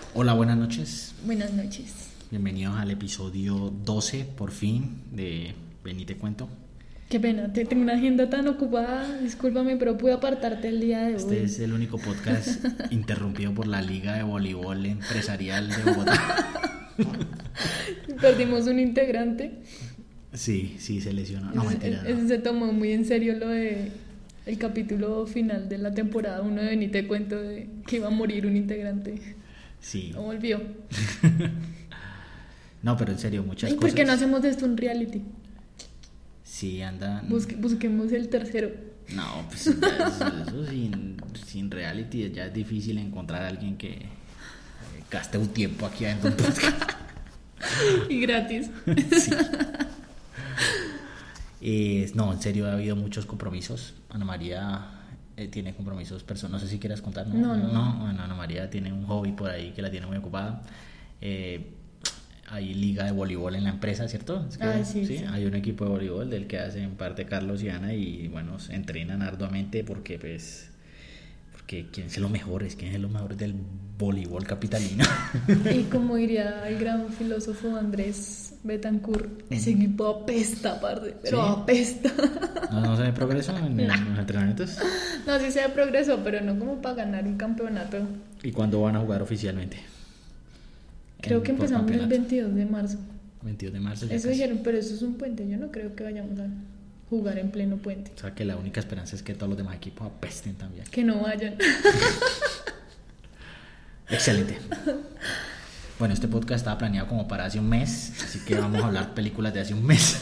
Hola, buenas noches. Buenas noches. Bienvenidos al episodio 12, por fin, de Ven y te cuento. Qué pena, tengo una agenda tan ocupada, discúlpame, pero pude apartarte el día de hoy. Este es el único podcast interrumpido por la Liga de Voleibol Empresarial de Bogotá. Perdimos un integrante. Sí, se lesionó. No, mentira. Ese se tomó muy en serio lo de el capítulo final de la temporada 1 de Ven y te cuento de que iba a morir un integrante. Sí. No volvió. No, pero en serio, muchas ¿Y cosas. por qué no hacemos de esto un reality? Sí, andan. Busquemos el tercero. No, pues eso sin reality ya es difícil encontrar a alguien que gaste un tiempo aquí adentro. Y gratis. Sí. No, en serio, ha habido muchos compromisos. Ana María tiene compromisos personales. No sé si quieras contar. No. Bueno, Ana María tiene un hobby por ahí que la tiene muy ocupada. Hay liga de voleibol en la empresa, ¿cierto? Es que, sí. Hay un equipo de voleibol del que hacen parte Carlos y Ana y bueno, se entrenan arduamente porque quieren ser los mejores, quieren ser los mejores del voleibol capitalino. Y como diría el gran filósofo Andrés Betancourt, ese equipo apesta, parce, pero ¿Sí? apesta. ¿No se ve progreso en los entrenamientos? No, sí se ve progreso, pero no como para ganar un campeonato. ¿Y cuándo van a jugar oficialmente? Creo que empezamos el 22 de marzo. 22 de marzo. Eso dijeron, pero eso es un puente. Yo no creo que vayamos a jugar en pleno puente. O sea que la única esperanza es que todos los demás equipos apesten también. Que no vayan. Excelente. Bueno, este podcast estaba planeado como para hace un mes, así que vamos a hablar películas de hace un mes.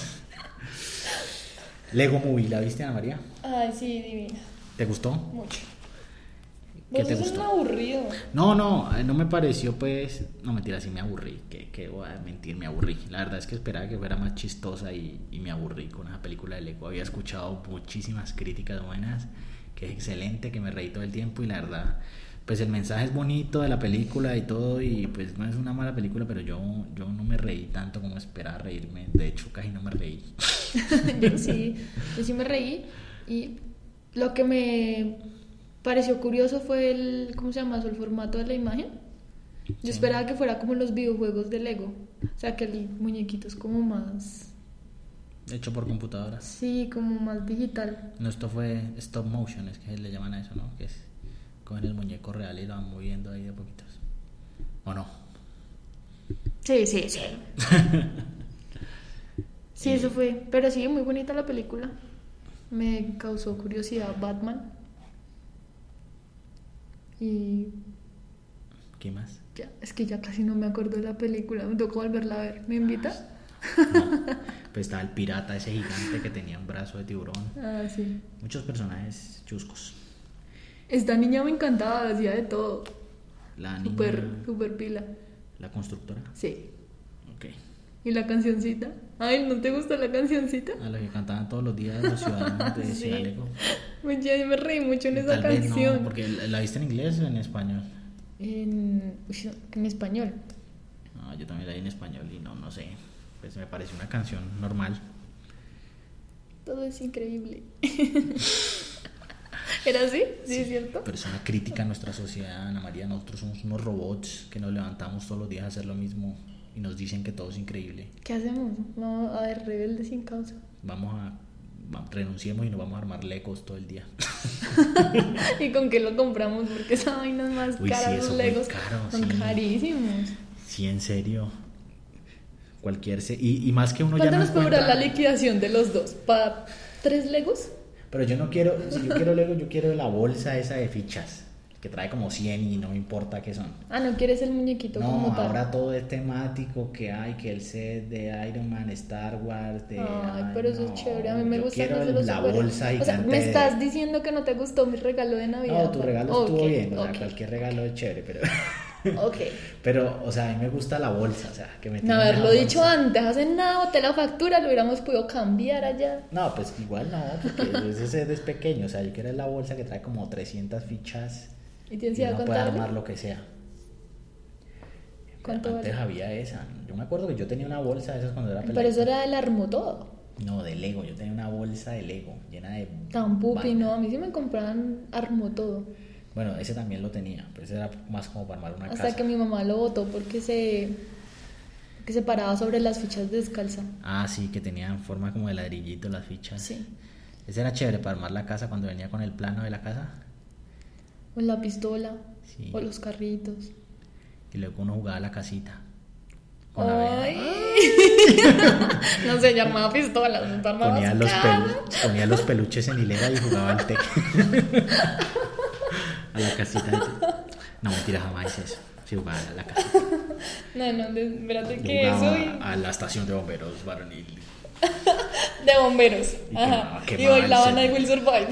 Lego Movie, ¿la viste, Ana María? Ay, sí, divina. ¿Te gustó? Mucho. ¿Qué Vos te sos gustó? un aburrido. No me pareció, pues. No, mentira, sí me aburrí. Que voy a mentir, me aburrí. La verdad es que esperaba que fuera más chistosa y me aburrí con esa película de Lego. Había escuchado muchísimas críticas buenas, que es excelente, que me reí todo el tiempo y la verdad, pues el mensaje es bonito de la película y todo, y pues no es una mala película, pero yo no me reí tanto como esperaba reírme. De hecho, casi no me reí. Yo sí me reí. Y lo que me pareció curioso fue ¿cómo se llama eso? El formato de la imagen. Yo esperaba que fuera como los videojuegos de Lego. O sea, que el muñequito es como más... Hecho por computadoras. Sí, como más digital. No, esto fue stop motion, es que le llaman a eso, ¿no? Que es cogen el muñeco real y lo van moviendo ahí de poquitos. ¿O no? Sí. Sí, eso fue. Pero sí, muy bonita la película. Me causó curiosidad Batman. Y ¿Qué más? ya, es que ya casi no me acuerdo de la película. Me tocó volverla a ver. ¿Me invitas? No. Pues estaba el pirata ese gigante que tenía un brazo de tiburón. Ah, sí. Muchos personajes chuscos. Esta niña me encantaba, hacía de todo. La niña... Super pila. ¿La constructora? Sí. Ok. ¿Y la cancioncita? Ay, ¿no te gusta la cancioncita? A la que cantaban todos los días los ciudadanos de Sí. Ciudad Lego. Yo me reí mucho en esa Tal vez canción. no, porque ¿la viste en inglés o en español? En español. No, yo también la vi en español y no sé. Pues me pareció una canción normal. Todo es increíble. ¿Era así? Sí, es cierto. Pero es una crítica a nuestra sociedad, Ana María. Nosotros somos unos robots que nos levantamos todos los días a hacer lo mismo y nos dicen que todo es increíble. ¿Qué hacemos? Vamos a ver, rebelde sin causa. Renunciemos y nos vamos a armar Legos todo el día. ¿Y con qué lo compramos? Porque esa vaina es más cara. Sí, Los eso Legos caro, son sí. carísimos. Sí, en serio. Y más que uno ya ¿Cuánto no nos puede durar la encuentra... liquidación de los dos? ¿Para 3 Legos? Pero yo no quiero, si yo quiero Lego, yo quiero la bolsa esa de fichas, que trae como 100 y no me importa qué son. Ah, ¿no quieres el muñequito como No, tal? ahora todo es temático, que hay, que el set de Iron Man, Star Wars, de... Ay, pero eso es chévere, a mí me yo gustan quiero los de los la superhéroes. bolsa gigante. O sea, ¿me estás diciendo que no te gustó mi regalo de Navidad? No, tu regalo estuvo Ok, bien, o sea, ok. cualquier regalo es chévere, pero... Ok. Pero, o sea, a mí me gusta la bolsa, o sea, que me No tienen haberlo esa dicho bolsa. antes, hace nada, boté la factura, lo hubiéramos podido cambiar allá. No, pues igual no, porque ese set es pequeño, o sea, yo quiero la bolsa que trae como 300 fichas ¿Y tienes y idea uno puede contarme? armar lo que sea. ¿Cuánto Antes vale? había esa, yo me acuerdo que yo tenía una bolsa de esas cuando era Pero eso peladito. era el armó todo. No, de Lego, yo tenía una bolsa de Lego llena de... Tan pupi, vaina. no, a mí sí me compraban armó todo. Bueno, ese también lo tenía, pero ese era más como para armar una Hasta casa. que mi mamá lo botó porque se paraba sobre las fichas descalza. Ah, sí, que tenían forma como de ladrillito las fichas. Sí. Ese era chévere para armar la casa cuando venía con el plano de la casa. O la pistola. Sí. O los carritos. Y luego uno jugaba a la casita. Con la Ay. vena. No sé, yo armaba pistolas. ¿Tú armabas Ponía los peluches en hilera y jugaba al teque. A la casita. No, mentira, jamás hice eso. Sí, jugaba a la casita. No, espérate Yo que jugaba eso. a la estación de bomberos varonil. De bomberos. Y Ajá. quemaba Y bailaban el I Will Survive.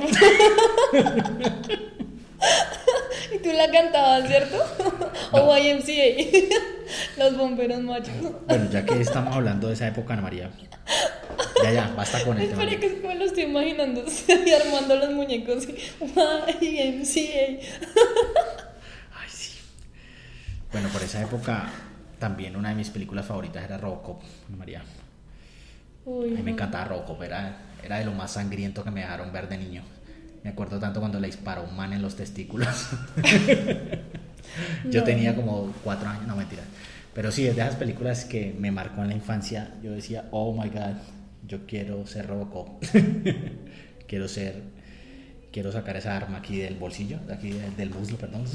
Y tú la cantabas, ¿cierto? No. O YMCA. Los bomberos machos. Bueno, ya que estamos hablando de esa época, Ana María. Ya, basta con el tema. Espera que es que me lo estoy imaginando y armando los muñecos. YMCA. Ay, sí. Bueno, por esa época también una de mis películas favoritas era Robocop, Ana María. Uy, A mí me no. encantaba Robocop, era de lo más sangriento que me dejaron ver de niño. Me acuerdo tanto cuando le disparó un man en los testículos. Yo No. tenía como 4 años, no mentira. Pero sí, es de esas películas que me marcó en la infancia. Yo decía, oh my god, yo quiero ser Robocop. Quiero sacar esa arma aquí del bolsillo, de aquí del muslo, perdón.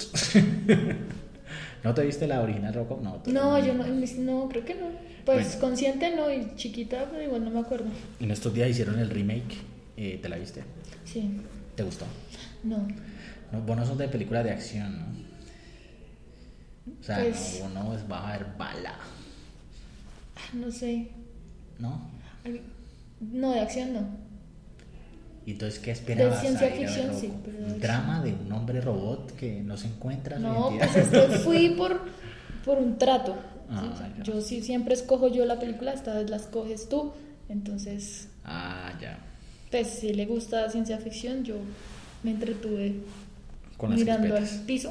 ¿No te viste la original Robocop? No, No, yo no, creo que no. Pues Bueno. consciente no, y chiquita, pero igual no me acuerdo. En estos días hicieron el remake, ¿te la viste? Sí, ¿Te gustó? no. No, vos no sos de películas de acción, ¿no? O sea, Pues- no, vos no vas a ver bala, No sé. ¿no? No, de acción no. ¿Y entonces qué esperabas? De ciencia a ir a ver ficción, Robocop? sí, pero de Un acción. drama de un hombre robot que no se encuentra su No, identidad. pues es que fui por un trato. Ah, Sí, ya. yo sí siempre escojo yo la película, esta vez la escoges tú. Entonces, Ah, ya. pues si le gusta ciencia ficción, yo me entretuve Con las mirando al crispetas. piso.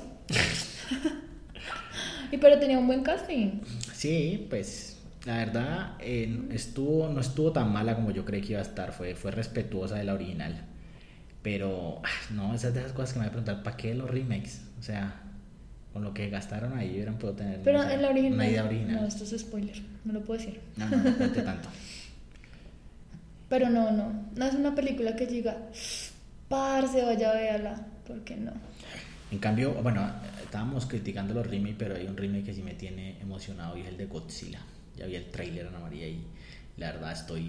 Y pero tenía un buen casting. Sí, pues la verdad no estuvo tan mala como yo creí que iba a estar. Fue respetuosa de la original. Pero no, esas de esas cosas que me voy a preguntar, ¿para qué los remakes? O sea, con lo que gastaron ahí hubieran podido tener Pero no sé, en la original. una idea original. No, esto es spoiler, no lo puedo decir. No cuente tanto. Pero no es una película que diga, parce, vaya a verla, porque no. En cambio, bueno, estábamos criticando los remakes, pero hay un remake que sí me tiene emocionado y es el de Godzilla. Ya vi el tráiler, Ana María, y la verdad estoy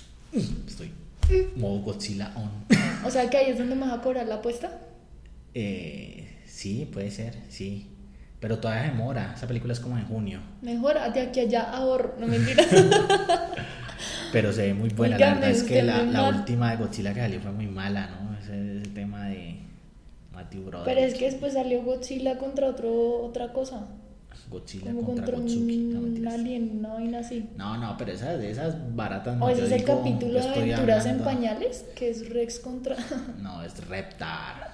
modo Godzilla on. O sea que ahí es donde me vas a cobrar la apuesta. Sí, puede ser, sí. Pero todavía demora. Esa película es como en junio. Mejor de aquí a allá ahorro, no mentiras. Pero se ve muy buena. Oiga, La verdad me es que gusta muy la mal. última de Godzilla que salió fue muy mala, ¿no? Ese tema de Matthew Broderick. Pero es que después salió Godzilla contra otra cosa. Godzilla Como contra contra Gotsuki. No, un mentiras. alien, una vaina así. No, pero de esas baratas no. O ese yo es el digo, capítulo de estoy Aventuras en hablando- Pañales, que es Rex contra... No, es Reptar.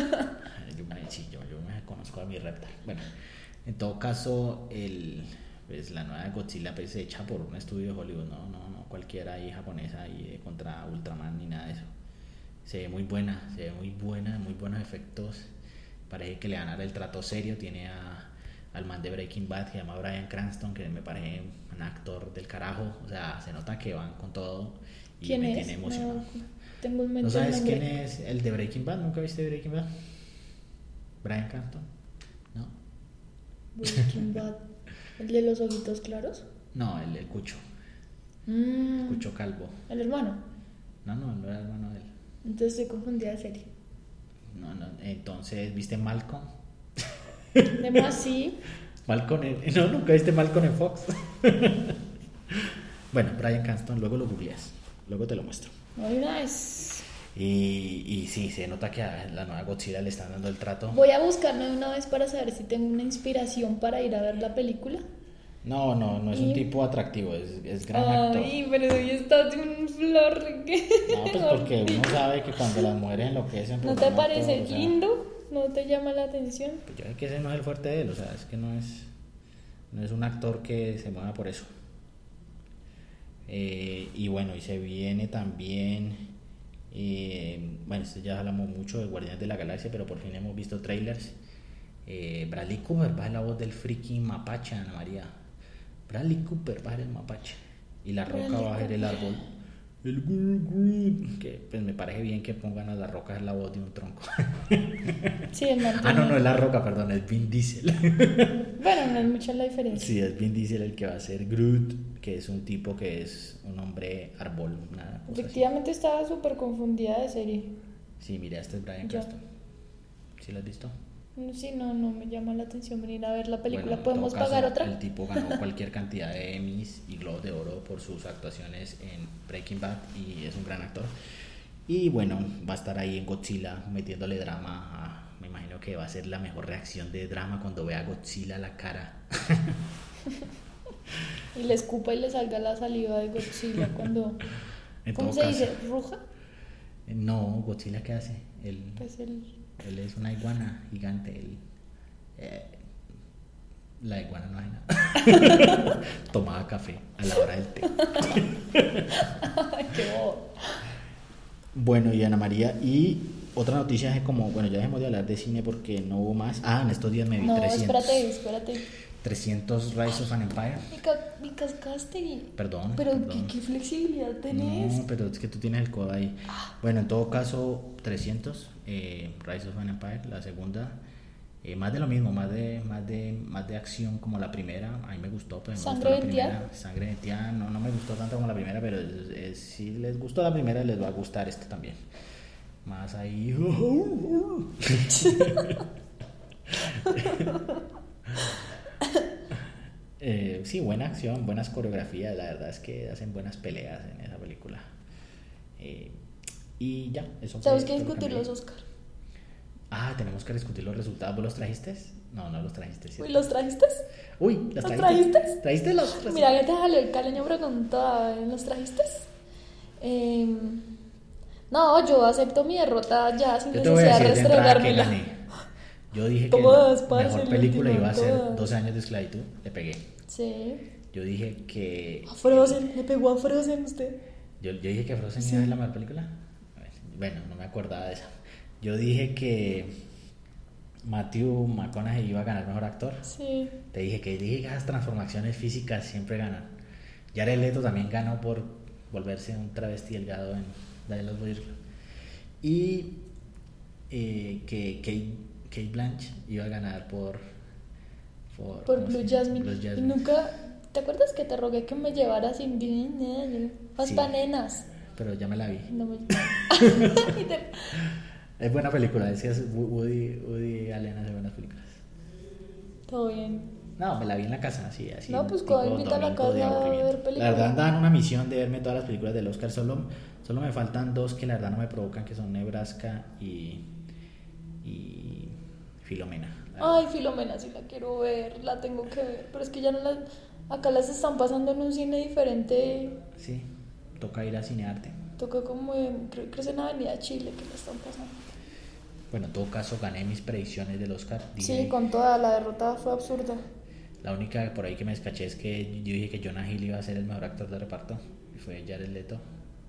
yo me conozco a mi Reptar. Bueno, en todo caso, pues, la nueva de Godzilla pues, hecha por un estudio de Hollywood, no cualquiera ahí japonesa y contra Ultraman ni nada de eso. Se ve muy buena, muy buenos efectos. Parece que le van a dar el trato serio. Tiene al man de Breaking Bad que se llama Bryan Cranston, que me parece un actor del carajo. O sea, se nota que van con todo y ¿Quién me es? tiene emocionado. No, tengo en mente ¿No sabes el nombre. quién es el de Breaking Bad? ¿Nunca viste Breaking Bad? Bryan Cranston. ¿No? Breaking Bad. ¿El de los ojitos claros? No, el Cucho. Mm, Cucho Calvo. el hermano. No era hermano de él. Entonces estoy confundida de serie. No. Entonces, ¿viste Malcolm? Además, sí. Malcolm no, nunca viste Malcolm en Fox. Bueno, Bryan Cranston, luego lo googleas. Luego te lo muestro. Muy nice. Y sí, se nota que a la nueva Godzilla le están dando el trato. Voy a buscarlo de una vez para saber si tengo una inspiración para ir a ver la película. No es un Y- tipo atractivo, es gran actor. Ay, pero hoy estás de un flor. No, pues porque uno sabe que cuando las mujeres enloquecen... ¿No pues, te un parece actor, o sea, lindo? ¿No te llama la atención? pues yo sé que ese no es el fuerte de él, o sea, es que no es un actor que se mueva por eso. Y bueno, y se viene también Bueno, esto ya hablamos mucho de Guardianes de la Galaxia, pero por fin hemos visto trailers. Bradley Cooper va a ser la voz del freaking mapache, Ana María. Bradley Cooper va a ser el mapache. Y La Roca va a ser el árbol. El Groot. Que pues me parece bien que pongan a La Roca en la voz de un tronco. Sí, el man Ah, no, tiene- no es La Roca, perdón, es Vin Diesel. Bueno, no es mucha la diferencia. Sí, es Vin Diesel el que va a ser Groot, que es un tipo que es un hombre árbol, una cosa así. Efectivamente estaba súper confundida de serie. Sí, mira, este es Bryan Ya. Cranston. ¿Sí lo has visto? Sí, no me llama la atención venir a ver la película. Bueno, en ¿Podemos todo caso, pagar otra? El tipo ganó cualquier cantidad de Emmys y Globos de Oro por sus actuaciones en Breaking Bad y es un gran actor. Y bueno, va a estar ahí en Godzilla metiéndole drama. Me imagino que va a ser la mejor reacción de drama cuando vea a Godzilla a la cara. Y le escupa y le salga la saliva de Godzilla cuando... En ¿Cómo todo se caso, dice? ¿Ruja? No, Godzilla, ¿qué hace? Pues el... Él es una iguana gigante. La iguana no hace nada. Tomaba café a la hora del té. Ay, qué bobo. Bueno, y Ana María, y otra noticia es como, bueno, ya dejemos de hablar de cine porque no hubo más. Ah, en estos días me vi No, 300. espérate. 300 Rise of an Empire. Me cascaste y... Perdón. Pero perdón. ¿qué flexibilidad tenés? No, pero es que tú tienes el codo ahí. Bueno, en todo caso, 300, Rise of an Empire, la segunda. Más de lo mismo, más de acción como la primera. A mí me gustó, pues me ¿Sangre gustó la venteada? primera. Sangre venteada, no me gustó tanto como la primera, pero si les gustó la primera, les va a gustar esta también. Más ahí. Sí, buena acción, buenas coreografías, la verdad es que hacen buenas peleas en esa película. Y ya, eso ¿Sabes fue qué todo lo que discutir me los vi. Oscar? Ah, tenemos que discutir los resultados. ¿Vos los trajiste? No los trajiste, ¿cierto? Uy, ¿los trajiste? Uy, ¿los ¿Los trajiste? trajiste? ¿Trajiste los resultados? Mira que te jalé el caleño preguntaba, ¿los trajiste? No, yo acepto mi derrota ya sin Yo te voy a necesidad de decir de entrada que restregármela. gané. Yo dije que Todas, la parce, mejor el película último, iba a ser todas. 12 años de esclavitud. Le pegué. Sí. Yo dije que... A Frozen, le pegó a Frozen usted. Yo dije que Frozen Sí. iba a ser la mejor película. A ver, bueno, no me acordaba de esa. Yo dije que Matthew McConaughey iba a ganar mejor actor. Sí. Te dije que esas transformaciones físicas siempre ganan. Jared Leto también ganó por volverse un travesti delgado en la de los Boys Club. Y que Kate Blanchett iba a ganar por Por ¿cómo Blue se llama? Jasmine. Blue Y Jasmine. nunca... ¿Te acuerdas que te rogué que me llevaras sin más Sí. panenas? Pero ya me la vi. No me... Y te- Es buena película, es que Woody Allen hace buenas películas. Todo bien. No, me la vi en la casa, así. No, pues tipo cuando invita a la domingo de casa a aburrimiento. ver películas. La verdad andaban en una misión de verme todas las películas del Oscar. Solo me faltan dos que la verdad no me provocan, que son Nebraska y Filomena. La verdad. Ay, Filomena, sí la quiero ver, la tengo que ver. Pero es que ya no las... Acá las están pasando en un cine diferente. Sí, toca ir a cinearte. Toca como creo que es en Avenida Chile que la están pasando. Bueno, en todo caso gané mis predicciones del Oscar. Dije, Sí, con toda la derrota fue absurda. la única por ahí que me escaché es que yo dije que Jonah Hill iba a ser el mejor actor de reparto y fue Jared Leto.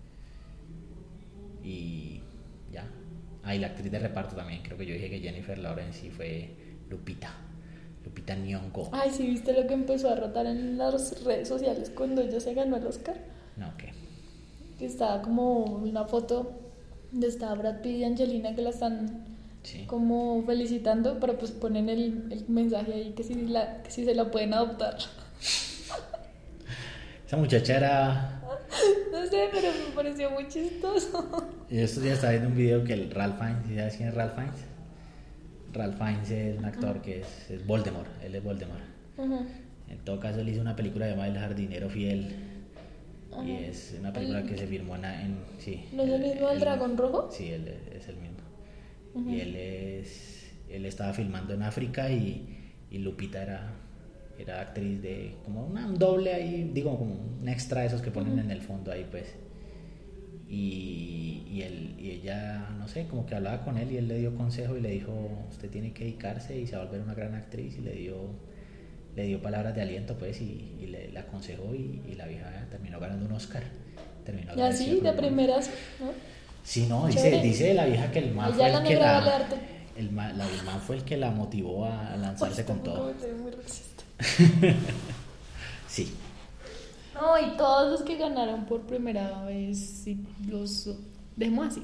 Y ya. Ah, y la actriz de reparto también, creo que yo dije que Jennifer Lawrence y fue Lupita Nyong'o. Ay, ¿sí viste lo que empezó a rotar en las redes sociales cuando ella se ganó el Oscar? No, ¿qué? Que estaba como una foto de estaba Brad Pitt y Angelina que la están Sí. como felicitando, pero pues ponen el mensaje ahí que si se la pueden adoptar. Esa muchacha era... No sé, pero me pareció muy chistoso. Yo estos días estaba viendo un video que el Ralph Fiennes, ¿sabes quién es Ralph Fiennes? Ralph Fiennes es un actor que es Voldemort, él es Voldemort. Ajá. En todo caso, él hizo una película llamada El jardinero fiel. Ajá. Y es una película que se firmó sí. ¿No es el mismo del dragón rojo? Sí, él es el mismo. Ujú. Y él estaba filmando en África y Lupita era actriz de como un doble ahí, digo como un extra de esos que ponen en el fondo ahí pues. Y ella, no sé, como que hablaba con él y él le dio consejo y le dijo, usted tiene que dedicarse y se va a volver una gran actriz, y le dio palabras de aliento pues y le aconsejó y la vieja terminó ganando un Oscar. Terminó Y así, de primeras, ¿no? Sí, no, Chévere. dice la vieja que el man Allá fue la el que negra la... vale harto. El man fue el que la motivó a lanzarse con todo. Muy racista. Sí. No, y todos los que ganaron por primera vez, sí, los dejemos así.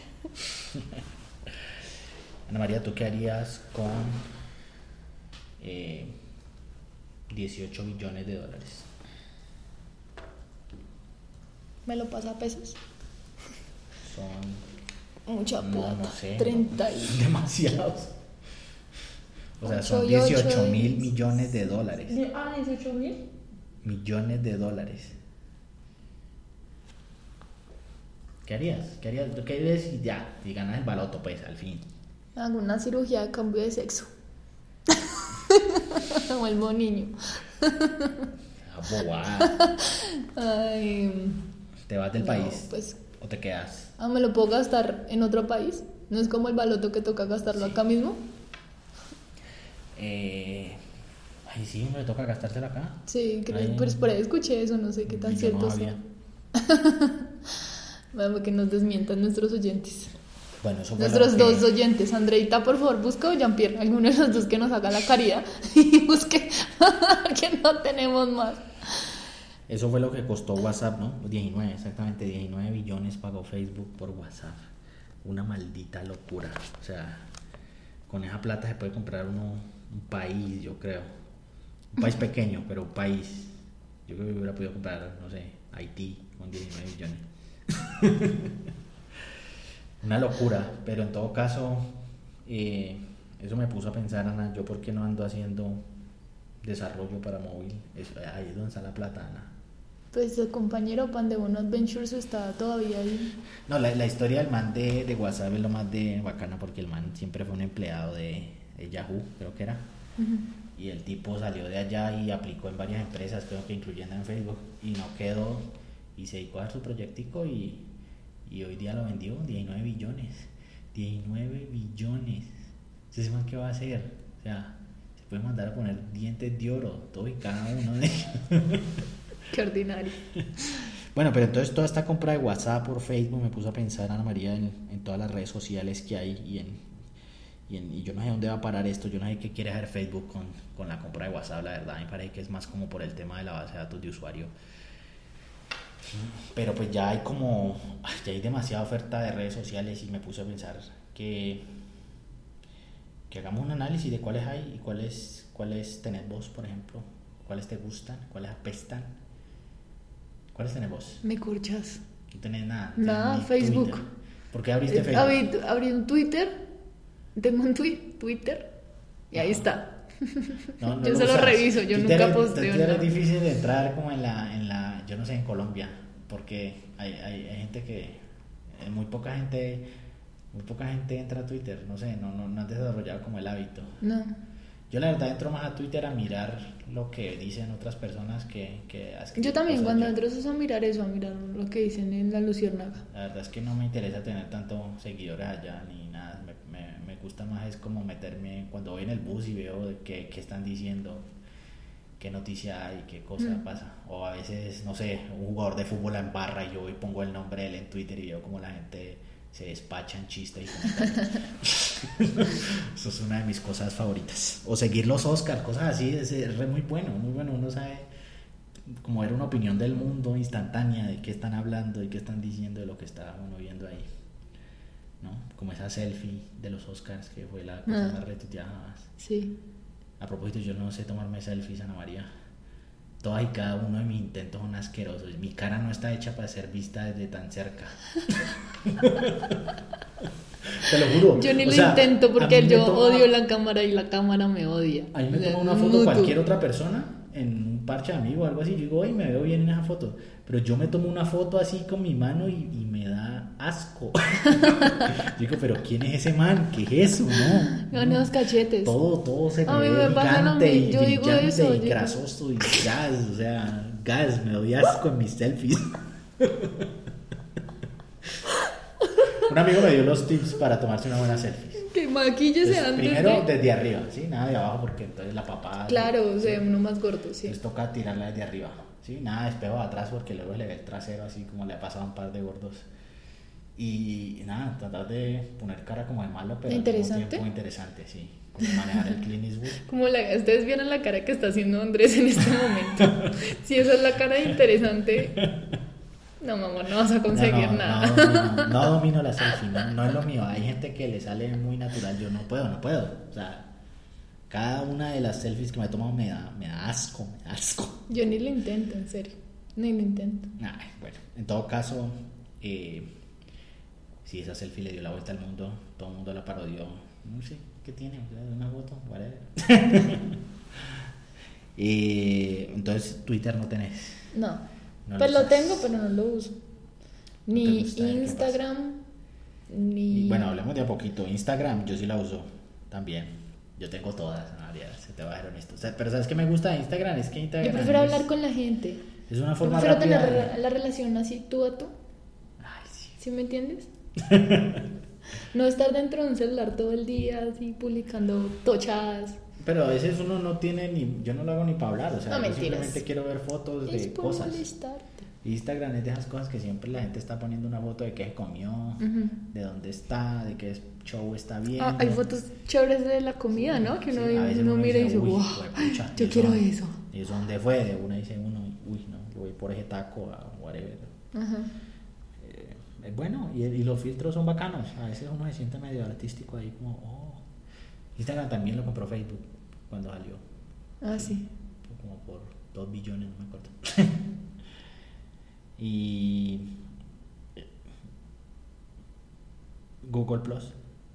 Ana María, ¿tú qué harías con 18 billones de dólares? ¿Me lo pasa a pesos? Son... Mucha plata. No sé. 30 y... Demasiados. O sea, son 8 y 8 18 mil es- millones de dólares. 18.000. Millones de dólares. ¿Qué harías? ¿Tú qué harías si ya, si ganas el baloto, pues, al fin? Hago una cirugía de cambio de sexo. Vuelvo niño. Abogada. Ay, ¿Te vas del no, país pues, o te quedas? ¿me lo puedo gastar en otro país? ¿No es como el baloto que toca gastarlo acá mismo? Ay, sí, me toca gastárselo acá. Sí, creo, Ay, pues por ahí escuché eso, no sé qué tan yo cierto no sea. sabía. Vamos, que nos desmientan nuestros oyentes. Bueno, eso fue Nuestros lo que- dos oyentes. Andreita, por favor, busca o Jean-Pierre, alguno de los dos que nos haga la caridad y busque, que no tenemos más. Eso fue lo que costó WhatsApp, ¿no? 19, exactamente 19 billones pagó Facebook por WhatsApp. Una maldita locura. O sea, con esa plata se puede comprar uno un país, yo creo. Un país pequeño, pero un país. Yo creo que hubiera podido comprar, no sé, Haití con 19 billones. Una locura, pero en todo caso, eso me puso a pensar, Ana, yo por qué no ando haciendo desarrollo para móvil. Ahí es donde está la plata, Ana. Pues el compañero Pandemon Adventures está todavía ahí. No, la historia del man de WhatsApp es lo más de bacana porque el man siempre fue un empleado de Yahoo, creo que era. Y el tipo salió de allá y aplicó en varias empresas, creo que incluyendo en Facebook, y no quedó y se dedicó a su proyectico y hoy día lo vendió 19 billones. 19 billones. Entonces, man, ¿qué va a hacer? O sea, se puede mandar a poner dientes de oro, todo y cada uno de ellos. Qué ordinario. Bueno, pero entonces toda esta compra de WhatsApp por Facebook me puso a pensar, Ana María, en todas las redes sociales que hay y yo no sé dónde va a parar esto, yo no sé qué quiere hacer Facebook con la compra de WhatsApp, la verdad, me parece que es más como por el tema de la base de datos de usuario. Pero pues ya hay demasiada oferta de redes sociales y me puse a pensar que hagamos un análisis de cuáles hay y cuáles tenés vos, por ejemplo, cuáles te gustan, cuáles apestan. ¿Cuáles tenés vos? Me corchas. No tenés nada. Nada, Ni Facebook. Twitter. ¿Por qué abriste Facebook? Abrí un Twitter, tengo un Twitter y ahí está. No Yo lo se lo usas. reviso, yo Twitter nunca posteo Twitter nada. es difícil de entrar como en la, yo no sé, en Colombia, porque hay gente que, muy poca gente entra a Twitter, no sé, no han desarrollado como el hábito. No. Yo la verdad entro más a Twitter a mirar lo que dicen otras personas que Yo también cosas cuando yo. entro es a mirar eso, a mirar lo que dicen en la Luciérnaga. La verdad es que no me interesa tener tantos seguidores allá ni nada, me gusta más es como meterme cuando voy en el bus y veo qué están diciendo, qué noticia hay, qué cosa pasa, o a veces, no sé, un jugador de fútbol en barra y yo voy y pongo el nombre de él en Twitter y veo como la gente se despacha en chistes y comentarios. Eso es una de mis cosas favoritas, o seguir los Oscars, cosas así, es muy bueno, uno sabe como ver una opinión del mundo instantánea de qué están hablando, de qué están diciendo, de lo que está uno viendo ahí, ¿no? Como esa selfie de los Oscars que fue la cosa más retuiteada. Sí. A propósito, yo no sé tomarme selfies, Ana María. Todas y cada uno de mis intentos son asquerosos. Mi cara no está hecha para ser vista desde tan cerca. Te lo juro. Yo ni O lo sea, intento a porque mí me yo toma- odio la cámara y la cámara me odia. A mí me O sea, toma una foto mutuo. cualquier otra persona en un parche de amigo o algo así. Yo digo, oye, me veo bien en esa foto. Pero yo me tomo una foto así con mi mano y me da asco. Digo, pero ¿quién es ese man? ¿Qué es eso? No. Con esos cachetes. Todo se A me mí ve me pasa lo gigante mismo. y Yo digo brillante eso, y yo- grasoso y gas, o sea, gas, me doy asco en mis selfies. Un amigo me dio los tips para tomarse una buena selfie. Que maquíllese Entonces, antes primero de... desde arriba, ¿sí? Nada de abajo porque entonces la papada... Claro, ¿sí? se ve uno más gordo, sí. Entonces toca tirarla desde arriba, ¿sí? Nada de espejo de atrás porque luego le ve el trasero así como le ha pasado a un par de gordos. Y nada, tratar de poner cara como de malo, pero al ¿Interesante? mismo tiempo interesante, sí. Como manejar el Clint Eastwood. Como ustedes vieron la cara que está haciendo Andrés en este momento. Si esa es la cara de interesante, no, mi amor, no vas a conseguir nada. No domino la selfie, no es lo mío. Hay gente que le sale muy natural, yo no puedo. O sea, cada una de las selfies que me he tomado me da asco. Yo ni lo intento, en serio. Ni lo intento. Ay, bueno, en todo caso, si esa selfie le dio la vuelta al mundo, todo el mundo la parodió. No sé qué tiene, una foto, whatever. Entonces, Twitter no tenés. No. No Pues lo lo usas. tengo, pero no lo uso. ¿No te Ni gusta? ¿Qué Instagram, ni... Y bueno, hablemos de a poquito. Instagram, yo sí la uso también. Yo tengo todas, María, se te va a ser honesto. O sea, pero ¿sabes qué me gusta de Instagram? Es que Instagram Yo prefiero es, hablar con la gente. es una Yo forma prefiero rápida. tener la relación así tú a tú. Ay, sí. ¿Sí me entiendes? No estar dentro de un celular todo el día así publicando tochadas. Pero a veces uno no tiene ni... Yo no lo hago ni para hablar. O sea, No, yo mentiras. simplemente quiero ver fotos Es de por cosas. molestarte. Instagram es de esas cosas que siempre la gente está poniendo una foto de qué se comió, Ujú. de dónde está, de qué show está viendo. Ah, hay fotos chéveres de la comida, ¿no? Que uno, Sí, a veces uno mira y dice, "Uy, wow, juepucha, yo ¿y quiero eso- eso. ¿Y eso dónde fue? De una dice uno, uy, no, yo voy por ese taco a whatever. Ajá. Es bueno, y los filtros son bacanos. A veces uno se siente medio artístico ahí como, oh. Instagram también lo compró Facebook cuando salió. Ah, sí. Como por 2 billones, no me acuerdo. Y Google Plus.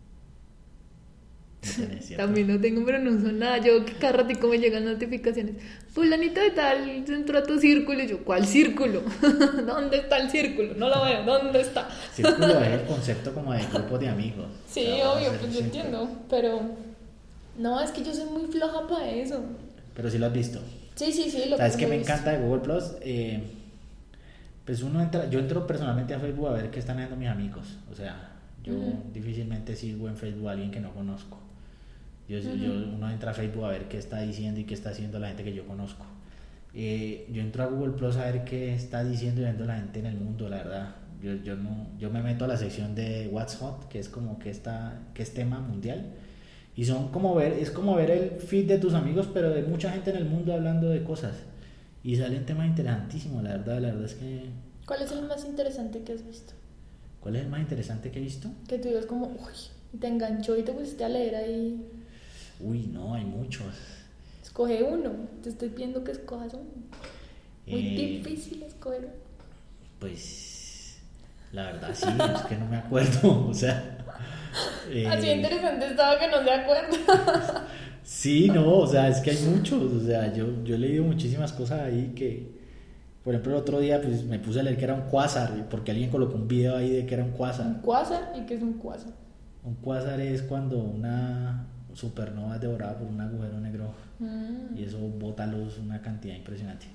No tenés, ¿cierto? También lo tengo, pero no uso nada. Yo que cada ratico me llegan notificaciones. Fulanito de tal entró a tu círculo. Y yo, ¿cuál círculo? ¿Dónde está el círculo? No lo veo. ¿Dónde está? Círculo es el concepto como de grupo de amigos. Sí, O sea, obvio, vamos a pues hacer yo un círculo. entiendo. Pero no, es que yo soy muy floja para eso. Pero sí lo has visto. Sí, lo ¿Sabes que qué lo me he visto. encanta de Google Plus? Pues uno entra, yo entro personalmente a Facebook a ver qué están haciendo mis amigos. O sea, yo difícilmente sigo en Facebook a alguien que no conozco. Uno entra a Facebook a ver qué está diciendo y qué está haciendo la gente que yo conozco. Yo entro a Google Plus a ver qué está diciendo y viendo la gente en el mundo, la verdad. Yo me meto a la sección de What's Hot, que es como que es tema mundial. Y es como ver el feed de tus amigos, pero de mucha gente en el mundo hablando de cosas. Y salen temas interesantísimos, la verdad es que... ¿Cuál es el más interesante que has visto? ¿Cuál es el más interesante que he visto? Que tú digas como, uy, te enganchó y te pusiste a leer ahí. Uy, no, hay muchos. Escoge uno. Te estoy pidiendo que escojas uno. Muy difícil escoger. Pues la verdad sí, es que no me acuerdo, o sea... Así interesante estaba que no se acuerda. Sí, no, o sea, es que hay muchos, o sea, yo he leído muchísimas cosas ahí que, por ejemplo, el otro día pues me puse a leer que era un quasar, porque alguien colocó un video ahí de que era un quasar. ¿Un cuásar? ¿Y qué es un cuásar? Un quasar es cuando una supernova es devorada por un agujero negro y eso bota luz una cantidad impresionante.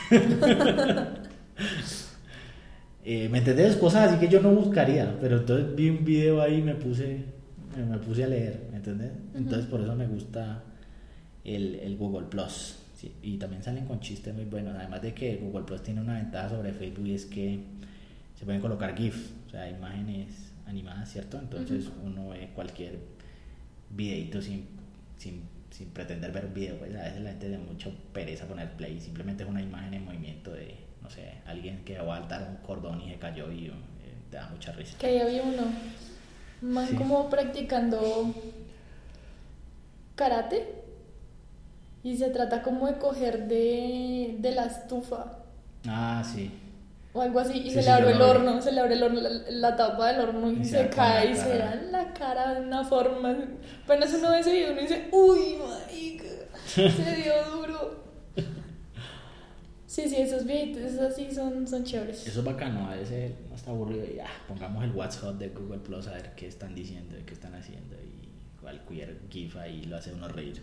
¿Me entendés? Cosas así que yo no buscaría, pero entonces vi un video ahí y me puse a leer, ¿me entendés? Entonces por eso me gusta el Google Plus. Sí, y también salen con chistes muy buenos, además de que Google Plus tiene una ventaja sobre Facebook y es que se pueden colocar GIF, o sea, imágenes animadas, ¿cierto? Entonces uno ve cualquier videito sin pretender ver un video, pues a veces la gente tiene mucha pereza poner play, simplemente es una imagen en movimiento de, no sé, alguien que va a saltar un cordón y se cayó y te da mucha risa. Que ahí había uno. Un man Sí. como practicando karate. Y se trata como de coger de la estufa. Ah, sí. O algo así, y Sí, se sí, le abre yo el lo vi. horno, se le abre el horno, la tapa del horno y Y se da con cae la y se cara. da en la cara de una forma. Apenas uno ve ese video, uno dice, uy, marica, se dio duro. Sí, esos videitos, esos así son chéveres. Eso es bacano, a veces no está aburrido y pongamos el What's Hot de Google Plus a ver qué están diciendo y qué están haciendo y cualquier GIF ahí lo hace uno reír.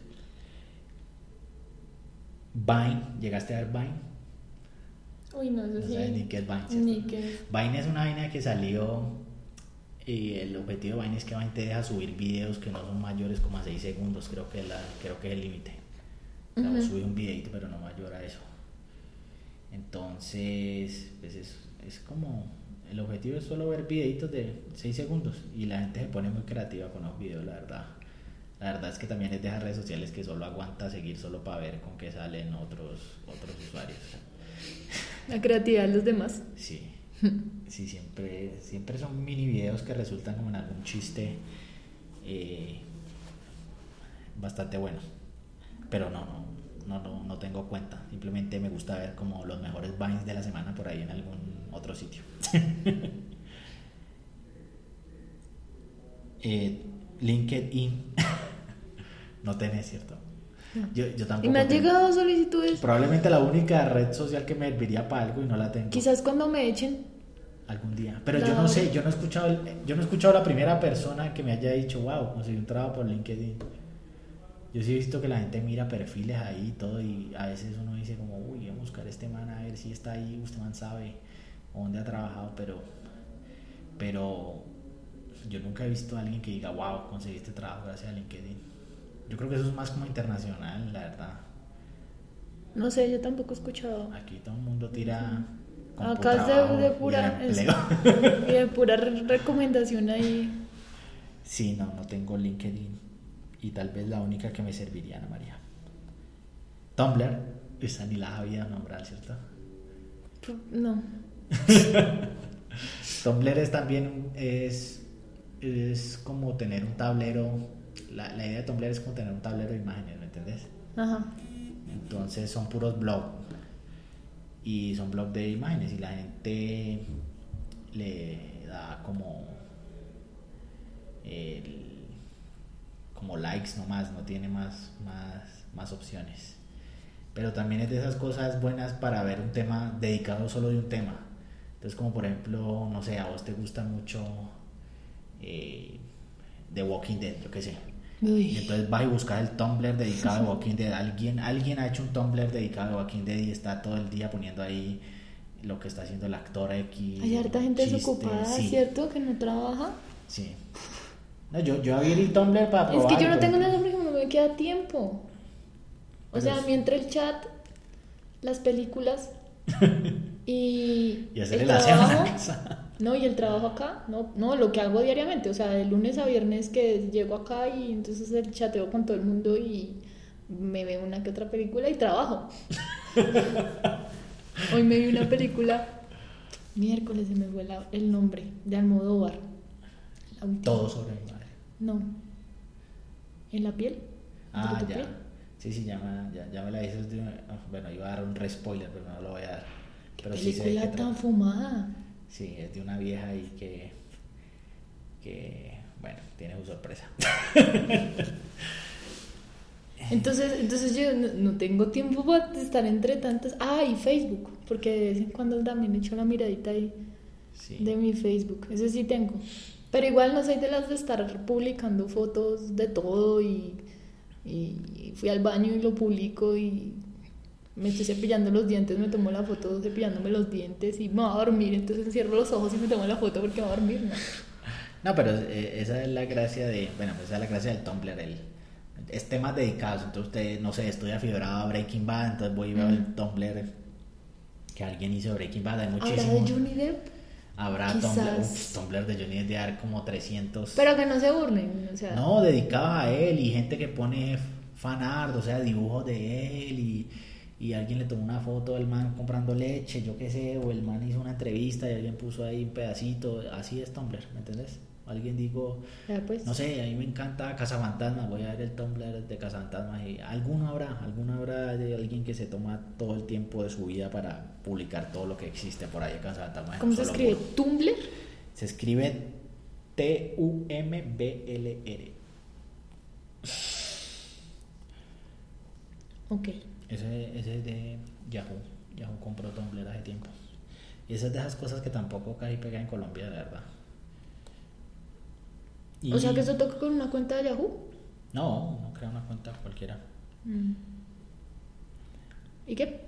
Vine, ¿llegaste a ver Vine? Uy, no sé No si. sabes ni qué es Vine, ¿cierto? Ni qué. Vine es una vaina que salió y el objetivo de Vine es que Vine te deja subir videos que no son mayores como a 6 segundos, creo que es el límite. O sea, vos subís un videito pero no mayor a eso. Entonces, pues es como el objetivo es solo ver videitos de 6 segundos y la gente se pone muy creativa con los videos, la verdad. La verdad es que también es de esas redes sociales que solo aguanta seguir solo para ver con qué salen otros usuarios. La creatividad de los demás. Sí, sí, siempre son mini videos que resultan como en algún chiste bastante bueno. Pero no tengo cuenta. Simplemente me gusta ver como los mejores Vines de la semana por ahí en algún otro sitio. LinkedIn no tenés, ¿cierto? No. Yo tampoco. Y me han tengo. llegado solicitudes. Probablemente la única red social que me serviría para algo y no la tengo. Quizás cuando me echen. Algún día. Pero yo no sé, yo no he escuchado la primera persona que me haya dicho, wow, conseguí un trabajo por LinkedIn. Yo sí he visto que la gente mira perfiles ahí y todo, y a veces uno dice como, uy, voy a buscar a este man a ver si está ahí, usted man sabe o dónde ha trabajado, pero yo nunca he visto a alguien que diga, wow, conseguí este trabajo gracias a LinkedIn. Yo creo que eso es más como internacional, la verdad. No sé, yo tampoco he escuchado. Aquí todo el mundo tira acá es de pura y de pura recomendación ahí. Sí, no tengo LinkedIn. Y tal vez la única que me serviría, Ana María. Tumblr, esa ni la había nombrado, ¿cierto? No. Tumblr es también es como tener un tablero. La idea de Tumblr es como tener un tablero de imágenes, ¿me entendés? Ajá. Entonces son puros blogs. Y son blogs de imágenes y la gente le da como likes nomás, no tiene más opciones. Pero también es de esas cosas buenas para ver un tema dedicado solo de un tema. Entonces, como por ejemplo, no sé, a vos te gusta mucho The Walking Dead, yo qué sé. Y entonces vas y buscas el Tumblr dedicado a The Walking Dead. Alguien ha hecho un Tumblr dedicado a The Walking Dead y está todo el día poniendo ahí lo que está haciendo el actor X. Hay harta gente desocupada, sí. ¿Cierto? Que no trabaja. Sí. No, yo abrí el Tumblr para probar. Es que yo no tengo nada porque no me queda tiempo. O sea, mientras el chat, las películas y hacer el el aseo en la trabajo. casa. No, y el trabajo acá, no, lo que hago diariamente, o sea, de lunes a viernes que llego acá y entonces el chateo con todo el mundo y me veo una que otra película y trabajo. Hoy me vi una película, miércoles se me fue el nombre, de Almodóvar. Todo sobre mi madre. No. ¿En la piel? Ah, ya. Piel? Sí, ya me la dices. Bueno, iba a dar un re-spoiler, pero no lo voy a dar. Pero ¿Qué película sí tan fumada? Sí, es de una vieja ahí que bueno, tiene su sorpresa. Entonces yo no tengo tiempo para estar entre tantas. Ah, y Facebook, porque de vez en cuando también echo la miradita ahí de mi Facebook. Ese sí tengo. Pero igual no soy de las de estar publicando fotos de todo y fui al baño y lo publico y me estoy cepillando los dientes, me tomo la foto cepillándome los dientes y me voy a dormir, entonces cierro los ojos y me tomo la foto porque me voy a dormir, No, pero esa es la gracia esa es la gracia del Tumblr, es temas dedicados. Entonces usted, no sé, estoy afibrado a Breaking Bad, entonces voy y veo el Tumblr que alguien hizo Breaking Bad, hay muchísimos. ¿Habrá de Johnny Depp? Habrá Tumblr de Johnny Depp de dar como 300. Pero que no se burlen, o sea. No, dedicado a él y gente que pone fanart, o sea, dibujos de él y alguien le tomó una foto del man comprando leche, yo qué sé, o el man hizo una entrevista y alguien puso ahí un pedacito, así es Tumblr, ¿me entiendes? Alguien dijo, pues. no sé, a mí me encanta Cazafantasmas, voy a ver el Tumblr de Cazafantasmas y alguno habrá de alguien que se toma todo el tiempo de su vida para publicar todo lo que existe por ahí de Cazafantasmas. ¿Cómo se escribe? ¿Tumblr? Se escribe Tumblr. Ok. Ese es de Yahoo. Yahoo compró Tumblr hace tiempo. Y esa es de esas cosas que tampoco casi pega en Colombia, de verdad. O sea, que eso toca con una cuenta de Yahoo. No crea una cuenta cualquiera. ¿Y qué?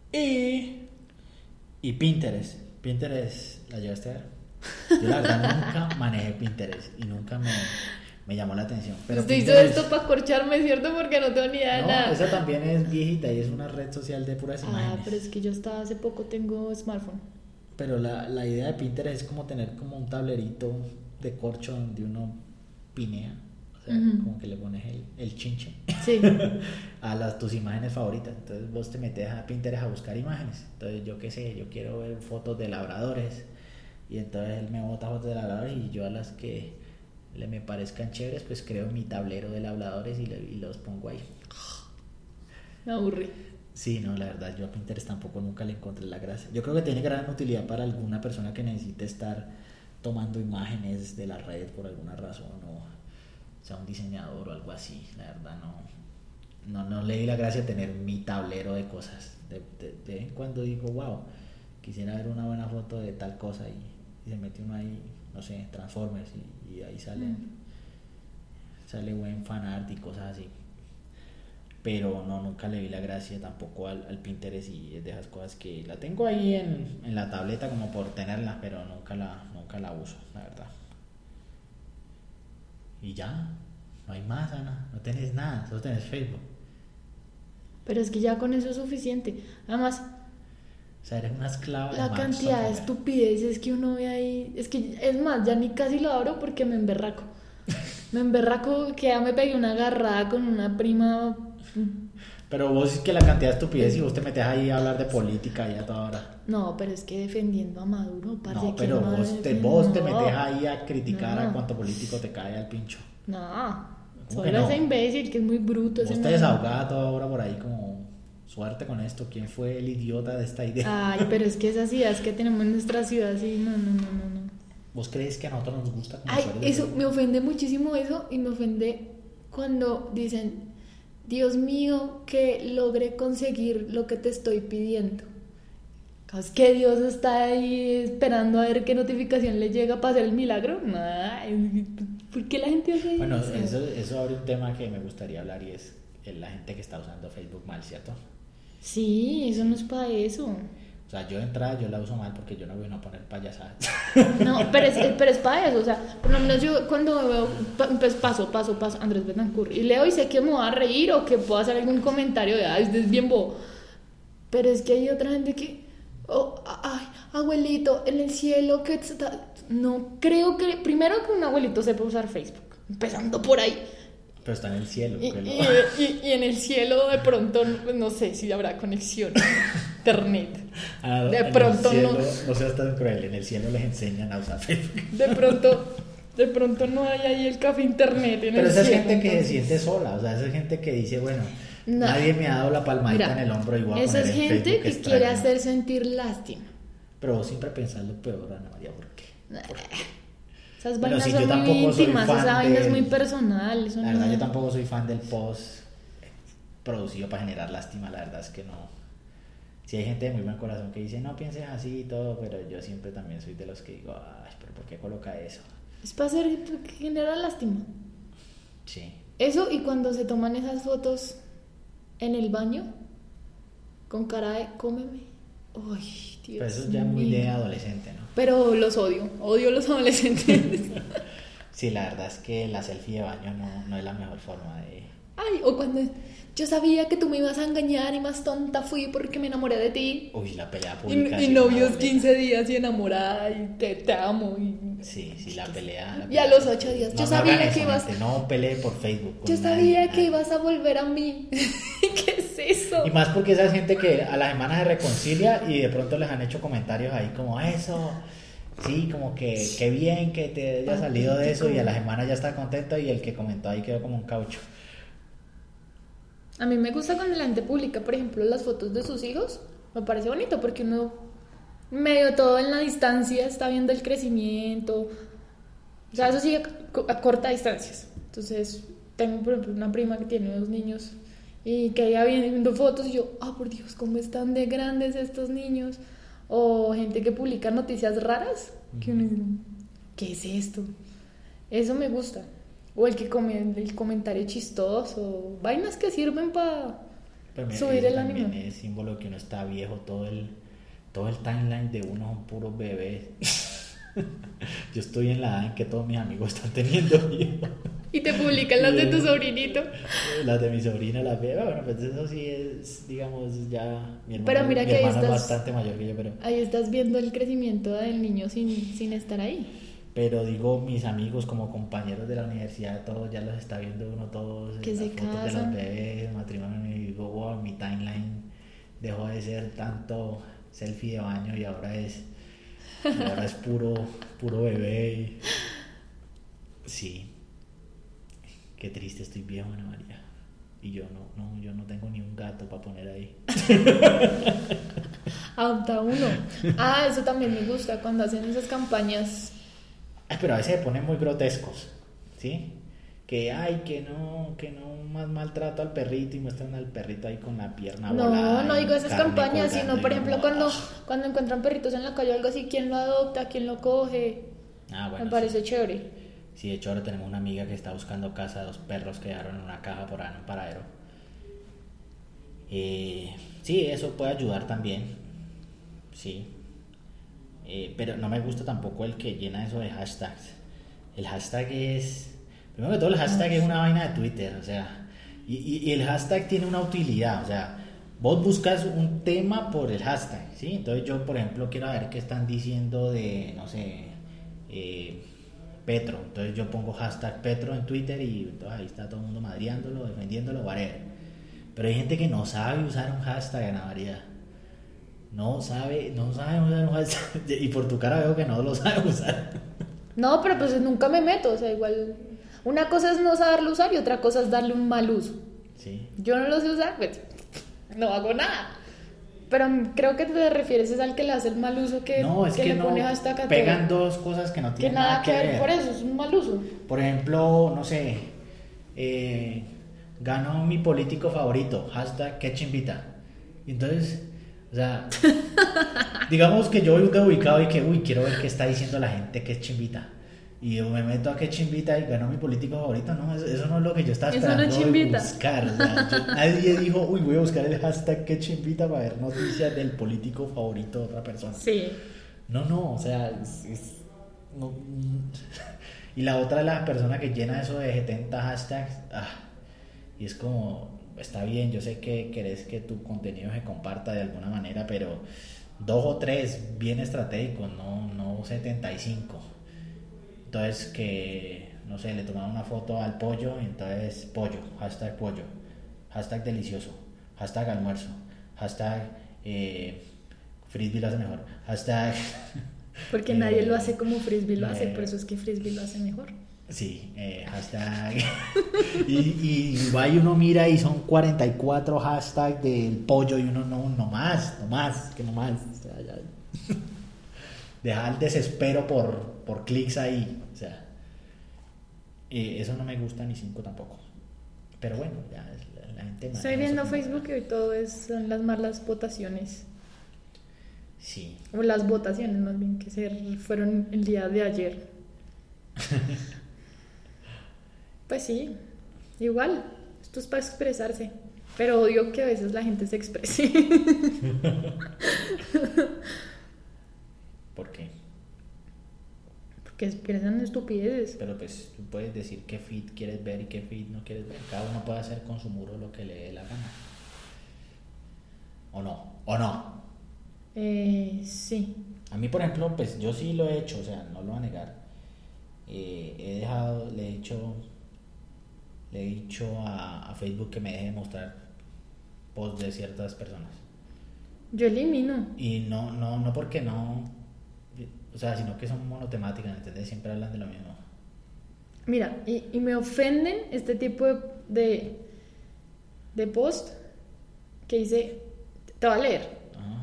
Y Pinterest. Pinterest, ¿la llevaste a ver? Yo la verdad nunca manejé Pinterest y nunca me llamó la atención. Pero usted hizo esto para corcharme, ¿cierto? Porque no tengo ni idea de nada. Esa también es viejita y es una red social de puras imágenes. Pero es que yo hace poco tengo smartphone. Pero la idea de Pinterest es como tener como un tablerito de corcho donde uno pinea, o sea, como que le pones el chinche Sí. a tus imágenes favoritas. Entonces vos te metes a Pinterest a buscar imágenes. Entonces yo qué sé, yo quiero ver fotos de labradores y entonces él me bota fotos de labradores y yo a las que me parezcan chéveres pues creo mi tablero de labradores y los pongo ahí. Me aburrí. Sí, no, la verdad, yo a Pinterest tampoco nunca le encontré la gracia. Yo creo que tiene gran utilidad para alguna persona que necesite estar tomando imágenes de la red por alguna razón, o sea un diseñador o algo así. La verdad, no le di la gracia tener mi tablero de cosas. De vez en cuando digo, wow, quisiera ver una buena foto de tal cosa y se mete uno ahí, no sé, Transformers y ahí sale buen fanart y cosas así. Pero no, nunca le vi la gracia tampoco al Pinterest y es de esas cosas que la tengo ahí en la tableta como por tenerla, pero nunca la uso, la verdad. Y ya, no hay más, Ana, no tenés nada, solo tenés Facebook. Pero es que ya con eso es suficiente. Además, O sea, eres una esclava de la Mark cantidad de Zuckerberg. estupideces que uno ve ahí. Es que, es más, ya ni casi lo abro porque me emberraco. Me emberraco que ya me pegué una agarrada con una prima. Pero vos es que la cantidad de estupidez y vos te metes ahí a hablar de política y a toda hora. No, pero es que defendiendo a Maduro, parce, No, ¿quién pero no vos te defiende? metes ahí a criticar a No. cuánto político te cae al pincho. No, ¿Cómo solo que no? ese imbécil que es muy bruto. Vos Ese te man. desahogás toda hora por ahí como suerte con esto. ¿Quién fue el idiota de esta idea? Ay, pero es que esas ideas que tenemos en nuestra ciudad, sí, no. ¿Vos crees que a nosotros nos gusta como Ay, usuarios de eso, Facebook? me ofende muchísimo eso y me ofende cuando dicen, Dios mío, que logre conseguir lo que te estoy pidiendo. Es que Dios está ahí esperando a ver qué notificación le llega para hacer el milagro. Ay, ¿por qué la gente hace Bueno, eso? eso abre un tema que me gustaría hablar y es la gente que está usando Facebook mal, ¿cierto? Sí, eso no es para eso. O sea, yo de entrada yo la uso mal porque yo no voy a poner payasadas. No, pero es para eso, o sea, por lo menos yo cuando veo, pues paso, Andrés Betancourt, y leo y sé que me voy a reír o que puedo hacer algún comentario de, ay, usted es bien bobo, pero es que hay otra gente que, oh, ay, abuelito, en el cielo, que está... No creo que, primero que un abuelito sepa usar Facebook, empezando por ahí, Pero está en el cielo. y, que lo- y en el cielo de pronto, no sé si habrá conexión, internet. Ah, De en el pronto cielo, no. No seas tan cruel, en el cielo les enseñan a usar Facebook. De pronto no hay ahí el café internet en Pero el esa es cielo, gente que se entonces. siente sola, o sea, esa es gente que dice, bueno, No. nadie me ha dado la palmadita Mira, en el hombro y voy a esa poner es en gente Facebook que extraño. quiere hacer sentir lástima. Pero vos siempre pensás lo peor, Ana María, ¿por qué? Esas Pero vainas sí, son yo muy tampoco soy íntimas, fan esa vaina es del- muy personal. Eso La no- verdad, yo tampoco soy fan del post producido para generar lástima, la verdad es que no. Sí hay gente de muy buen corazón que dice, no pienses así y todo, pero yo siempre también soy de los que digo, ay, pero ¿por qué coloca eso? Es para hacer generar lástima. Sí. Eso y cuando se toman esas fotos en el baño con cara de cómeme. Ay, Dios Pero eso es ya muy mío. de adolescente, ¿no? Pero los odio los adolescentes. Sí, la verdad es que la selfie de baño no es la mejor forma de... Ay, o cuando yo sabía que tú me ibas a engañar y más tonta fui porque me enamoré de ti. Uy, la pelea pública. Y sí, novios una 15 días y enamorada y te amo. Sí, la pelea. Y a los 8 días, yo sabía hagan que eso, ibas- gente, no pelee por Facebook. con Yo nadie, sabía que nadie. ibas a volver a mí. ¿Qué es eso? Y más porque esa gente que a la semana se reconcilia y de pronto les han hecho comentarios ahí como eso, sí, como que qué bien que te haya salido de eso y a la semana ya está contento y el que comentó ahí quedó como un caucho. A mí me gusta cuando la gente publica, por ejemplo, las fotos de sus hijos. Me parece bonito porque uno, medio todo en la distancia, está viendo el crecimiento. O sea, eso sigue a corta distancias. Entonces, tengo, por ejemplo, una prima que tiene 2 niños y que ella viene viendo fotos y yo, por Dios, ¿cómo están de grandes estos niños? O gente que publica noticias raras, que uno dice, ¿qué es esto? Eso me gusta. O el que el comentario chistoso, vainas que sirven para Pero mira, subir eso el también ánimo. es símbolo que uno está viejo, todo el timeline de uno son puros bebés. Yo estoy en la edad en que todos mis amigos están teniendo hijos. Y te publican las de tu sobrinito. Las de mi sobrina las veo. Bueno, pues eso sí es, digamos, ya. Pero mira mi que ahí hermano es estás, bastante mayor que yo, pero. ahí estás viendo el crecimiento del niño sin estar ahí. Pero digo, mis amigos como compañeros de la universidad, todos ya los está viendo uno, todos Que en se las fotos de casan. los bebés, el matrimonio, y digo, wow, mi timeline dejó de ser tanto selfie de baño y ahora es puro bebé. Sí, qué triste, estoy viejo, Ana María. Y yo yo no tengo ni un gato para poner ahí. Adopta uno. Ah, eso también me gusta cuando hacen esas campañas. Pero a veces se ponen muy grotescos, ¿sí? Que no más maltrato al perrito y muestran al perrito ahí con la pierna volada. No digo esas carne campañas, colgando, sino por y ejemplo uno, cuando encuentran perritos en la calle o algo así, ¿quién lo adopta? ¿Quién lo coge? bueno, Me parece sí. chévere. Sí, de hecho ahora tenemos una amiga que está buscando casa de dos perros que dejaron en una caja por ahí en un paradero. Sí, eso puede ayudar también. Sí. Pero no me gusta tampoco el que llena eso de hashtags. El hashtag es... Primero que todo, el hashtag es una vaina de Twitter, o sea... Y el hashtag tiene una utilidad, o sea... Vos buscas un tema por el hashtag, ¿sí? Entonces yo, por ejemplo, quiero ver qué están diciendo de, no sé... Petro. Entonces yo pongo hashtag Petro en Twitter y entonces ahí está todo el mundo madriándolo, defendiéndolo, whatever. Pero hay gente que no sabe usar un hashtag, Ana María. No sabe usar un hashtag. Y por tu cara veo que no lo sabe usar. No, pero pues nunca me meto, o sea, igual... Una cosa es no saberlo usar y otra cosa es darle un mal uso. Sí. Yo no lo sé usar, pues no hago nada. Pero creo que te refieres es al que le hace el mal uso que, No, es que le no pone hashtag a pegan todo. dos cosas que no Que tienen nada que ver, por eso es un mal uso. Por ejemplo, no sé, ganó mi político favorito, hashtag que chimbita. Y entonces, o sea, digamos que yo voy ubicado y que, quiero ver qué está diciendo la gente que es chimbita. Y yo me meto a que chimbita y ganó mi político favorito. No, eso no es lo que yo estaba Eso no esperando es chimbita. buscar. O sea, nadie dijo, voy a buscar el hashtag que chimbita para ver noticias del político favorito de otra persona. Sí. No, o sea, no. Y la otra es la persona que llena eso de 70 hashtags. Y es como, está bien, yo sé que querés que tu contenido se comparta de alguna manera, pero 2 o 3 bien estratégicos, no 75. Entonces que, no sé, le tomaron una foto al pollo, y entonces pollo, hashtag delicioso, hashtag almuerzo, hashtag frisbee lo hace mejor, hashtag... Porque nadie lo hace como Frisbee lo hace, por eso es que Frisbee lo hace mejor. Sí, hashtag... y va y uno mira y son 44 hashtags del pollo y uno no más. O sea, ya... Deja el desespero por clics ahí, o sea, eso no me gusta ni 5 tampoco, pero bueno, ya la gente... Estoy viendo Facebook y hoy todo son las malas votaciones, sí, o las votaciones más bien que fueron el día de ayer. Pues sí, igual, esto es para expresarse, pero odio que a veces la gente se exprese. ¿por qué? Porque expresan estupideces. Pero pues tú puedes decir qué feed quieres ver y qué feed no quieres ver, cada uno puede hacer con su muro lo que le dé la gana, ¿o no? Sí. A mí, por ejemplo, pues yo sí lo he hecho, o sea, no lo voy a negar. Le he dicho a Facebook que me deje de mostrar posts de ciertas personas. Yo elimino. Y no porque no, o sea, sino que son monotemáticas, ¿entendés? Siempre hablan de lo mismo. Mira, y me ofenden este tipo de post que dice, te va a leer.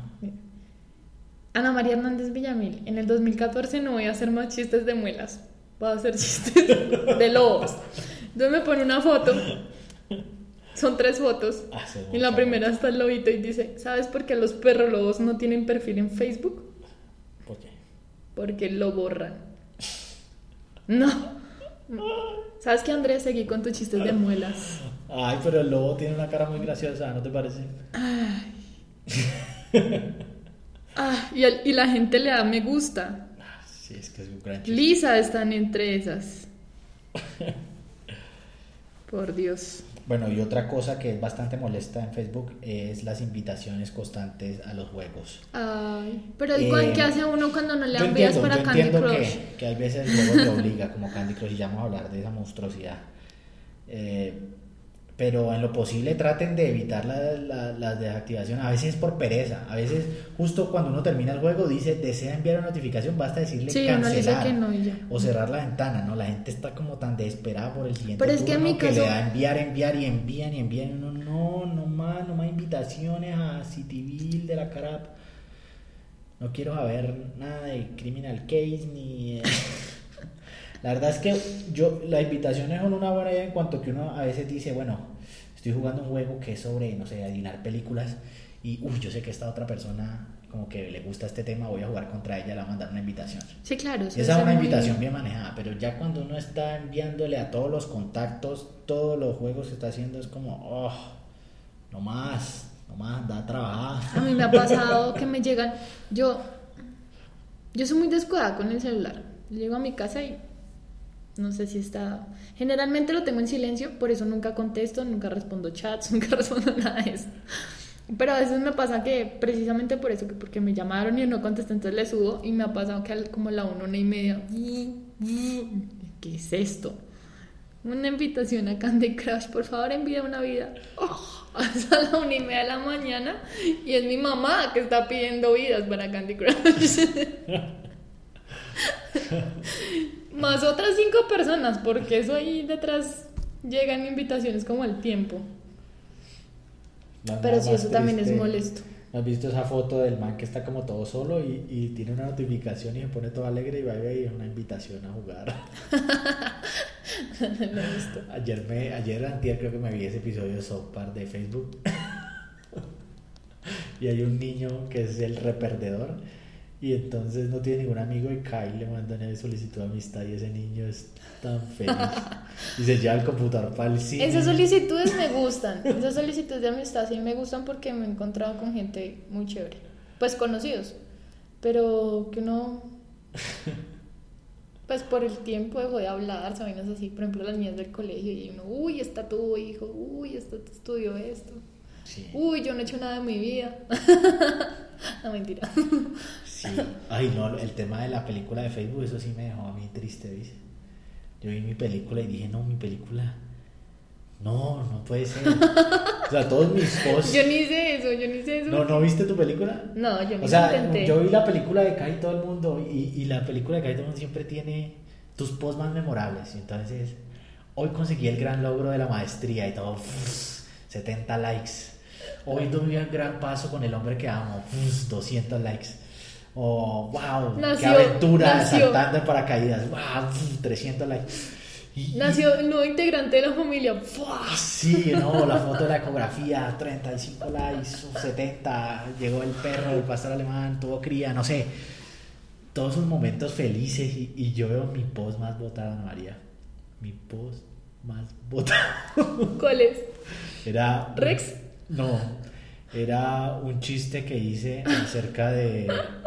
Ana María Hernández Villamil, en el 2014 no voy a hacer más chistes de muelas, voy a hacer chistes de lobos. Entonces me pone una foto, son 3 fotos, y en la primera está el lobito y dice, ¿sabes por qué los perros lobos no tienen perfil en Facebook? ¿Por qué? Porque lo borran. No. ¿Sabes qué, Andrés? Seguí con tus chistes de muelas. Ay, pero el lobo tiene una cara muy graciosa, ¿no te parece? Y la gente le da me gusta. Sí, es que es un gran chiste. Lisa están entre esas. Por Dios. Bueno, y otra cosa que es bastante molesta en Facebook es las invitaciones constantes a los juegos. Ay, pero igual, ¿qué hace uno cuando no le dan vidas para yo Candy entiendo Crush? que hay veces el juego te obliga, como Candy Crush, y ya vamos a hablar de esa monstruosidad. Pero en lo posible traten de evitar las desactivaciones. A veces por pereza, a veces justo cuando uno termina el juego dice desea enviar una notificación, basta decirle Sí, cancelar uno dice que no y ya. o cerrar la ventana, ¿no? La gente está como tan desesperada por el siguiente Pero es que en turno mi que caso- le da enviar y envían y envían. Uno, no más invitaciones a Cityville de la Carap. No quiero saber nada de Criminal Case ni... La verdad es que las invitaciones son una buena idea en cuanto que uno a veces dice, bueno, estoy jugando un juego que es sobre, no sé, adivinar películas y, yo sé que esta otra persona como que le gusta este tema, voy a jugar contra ella, le voy a mandar una invitación. Sí, claro. Esa es una invitación bien manejada, pero ya cuando uno está enviándole a todos los contactos, todos los juegos que está haciendo, es como, no más, da a trabajar. A mí me ha pasado que me llegan... Yo soy muy descuidada con el celular. Llego a mi casa y no sé si está... Generalmente lo tengo en silencio, por eso nunca contesto, nunca respondo chats, nunca respondo nada de eso. Pero a veces me pasa que precisamente por eso, que porque me llamaron y no contesté, entonces le subo y me ha pasado que como a la 1:30, ¿qué es esto? Una invitación a Candy Crush, por favor envía una vida. Hasta la 1:30 de la mañana y es mi mamá que está pidiendo vidas para Candy Crush. Más otras 5 personas, porque eso ahí detrás llegan invitaciones como al tiempo. Pero sí, eso también es molesto. ¿Has visto esa foto del man que está como todo solo y tiene una notificación y se pone todo alegre y va y una invitación a jugar? No lo he visto. Antier creo que me vi ese episodio de South Park de Facebook y hay un niño que es el reperdedor y entonces no tiene ningún amigo y Kyle le manda una solicitud de amistad y ese niño es tan feliz y se lleva el computador para el cine. Esas solicitudes me gustan, esas solicitudes de amistad sí me gustan porque me he encontrado con gente muy chévere, pues conocidos, pero que uno pues por el tiempo dejó de hablar, vainas así, por ejemplo las niñas del colegio y uno, uy, está tu hijo, uy, estudió esto, sí. Uy, yo no he hecho nada en mi vida. No, mentira. Sí, ay no, el tema de la película de Facebook, eso sí me dejó a mí triste, ¿viste? Yo vi mi película y dije, no, mi película, no puede ser. O sea, todos mis posts... Yo ni sé eso. ¿No viste tu película? No, yo ni O sea, intenté. yo vi la película de Kai todo el mundo y la película de Kai todo el mundo siempre tiene tus posts más memorables. Entonces, hoy conseguí el gran logro de la maestría y todo, 70 likes. Hoy doy un gran paso con el hombre que amo, 200 likes. Oh, wow, qué aventura saltando en paracaídas, wow, 300 likes. Nació el nuevo integrante de la familia. Sí, no, la foto de la ecografía, 35 likes, 70, llegó el perro, el pastor alemán, tuvo cría, no sé. Todos esos momentos felices y yo veo mi post más votado, Ana María. Mi post más votado. ¿Cuál es? Era... ¿Rex? No, era un chiste que hice acerca de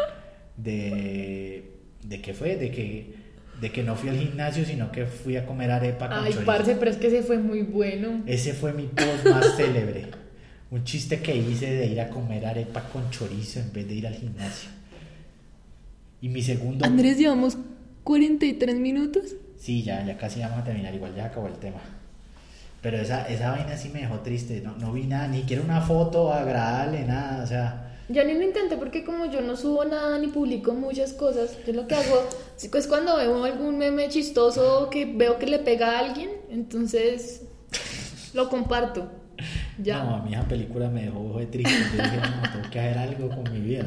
qué fue, de que no fui al gimnasio, sino que fui a comer arepa con chorizo. Ay, parce, pero es que ese fue muy bueno. Ese fue mi post más célebre. Un chiste que hice de ir a comer arepa con chorizo en vez de ir al gimnasio. Y mi segundo... Andrés, llevamos 43 minutos. Sí, ya casi vamos a terminar, igual ya acabó el tema. Pero esa vaina sí me dejó triste, no vi nada, ni quiero una foto agradable, nada, o sea... Yo ni lo intenté porque como yo no subo nada ni publico muchas cosas, yo lo que hago es cuando veo algún meme chistoso que veo que le pega a alguien, entonces lo comparto. Ya. No, a mí esa película me dejó triste, yo dije, no, tengo que hacer algo con mi vida,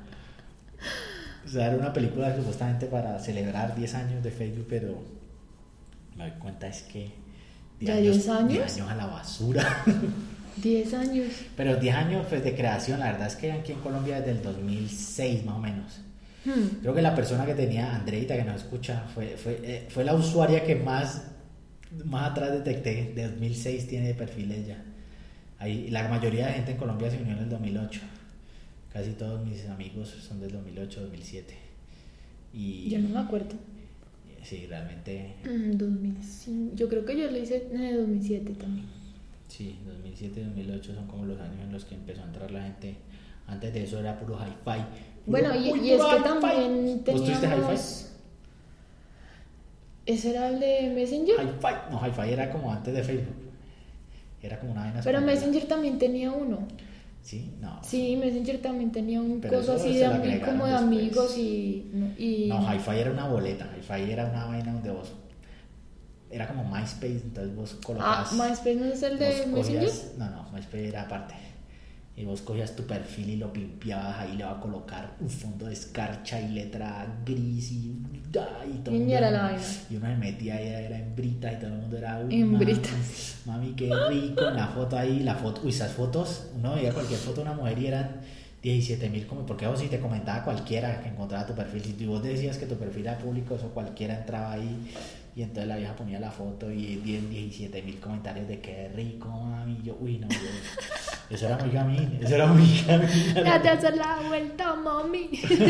o sea, era una película supuestamente para celebrar 10 años de Facebook, pero me doy cuenta es que... ¿Ya 10 años? 10 años a la basura. 10 años. Pero 10 años pues, de creación, la verdad es que aquí en Colombia desde el 2006 más o menos. Creo que la persona que tenía, Andreita, que nos escucha, fue la usuaria que más atrás detecté. De 2006 tiene de perfiles ya. Ahí, la mayoría de gente en Colombia se unió en el 2008. Casi todos mis amigos son del 2008, 2007. Y yo no me acuerdo. Sí, realmente. 2005. Yo creo que yo lo hice en el 2007 también. Sí, 2007 y 2008 son como los años en los que empezó a entrar la gente. Antes de eso era puro hi-fi. Bueno, y es que también ¿Vos tuviste teníamos... hi-fi? ¿Ese era el de Messenger? Hi-fi. No, hi-fi era como antes de Facebook. Era como una vaina. Pero española. Messenger también tenía uno. Sí, no. Sí, Messenger también tenía un Pero coso eso así se de lo agregaron como de después. amigos y... No, hi-fi era una boleta. Hi-fi era una vaina donde vos. Era como MySpace, entonces vos colocabas. MySpace no es el de vos Messenger. No, MySpace era aparte. Y vos cogías tu perfil y lo pimpeabas, ahí le va a colocar un fondo de escarcha y letra gris y todo. Y era la vaina. Y uno se metía ahí, era hembrita y todo el mundo era Hembritas. Mami, qué rico, en la foto ahí, esas fotos, uno veía cualquier foto de una mujer y eran 17.000 como, porque vos si te comentaba cualquiera que encontraba tu perfil, si vos decías que tu perfil era público, eso cualquiera entraba ahí. Y entonces la vieja ponía la foto y 17.000 comentarios de qué rico, mami. Yo, no, eso era muy gamín, Ya te haces la vuelta, mami.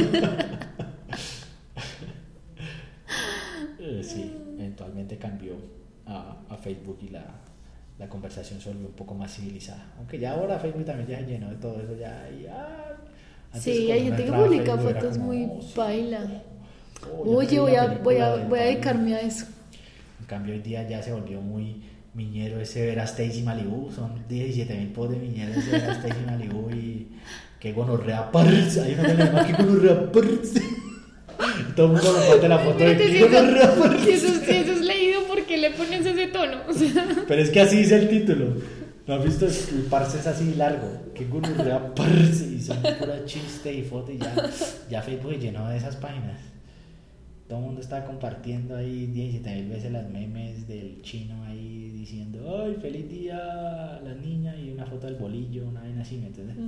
Sí, eventualmente cambió a Facebook y la conversación se volvió un poco más civilizada. Aunque ya ahora Facebook también ya se llenó de todo eso, Sí, hay gente que publica fotos muy paila. Oye, voy a dedicarme a eso. En cambio hoy día ya se volvió muy miñero ese ver a Stacy Malibu, son 17.000 posts de miñero ese ver a Stacy Malibu y que gonorrea parts, hay una que llama que gonorrea parts. Todo el mundo me manda la foto de que gonorrea parts. Si eso es leído, ¿por qué le pones ese tono? O sea... Pero es que así dice el título. ¿No has visto? El parse es así largo. Que gonorrea parts y son pura chiste y foto y ya Facebook se llenó de esas páginas. Todo el mundo está compartiendo ahí 17.000 veces las memes del chino ahí diciendo ¡ay, feliz día a la niña! Y una foto del bolillo, una vaina así, ¿me entiendes?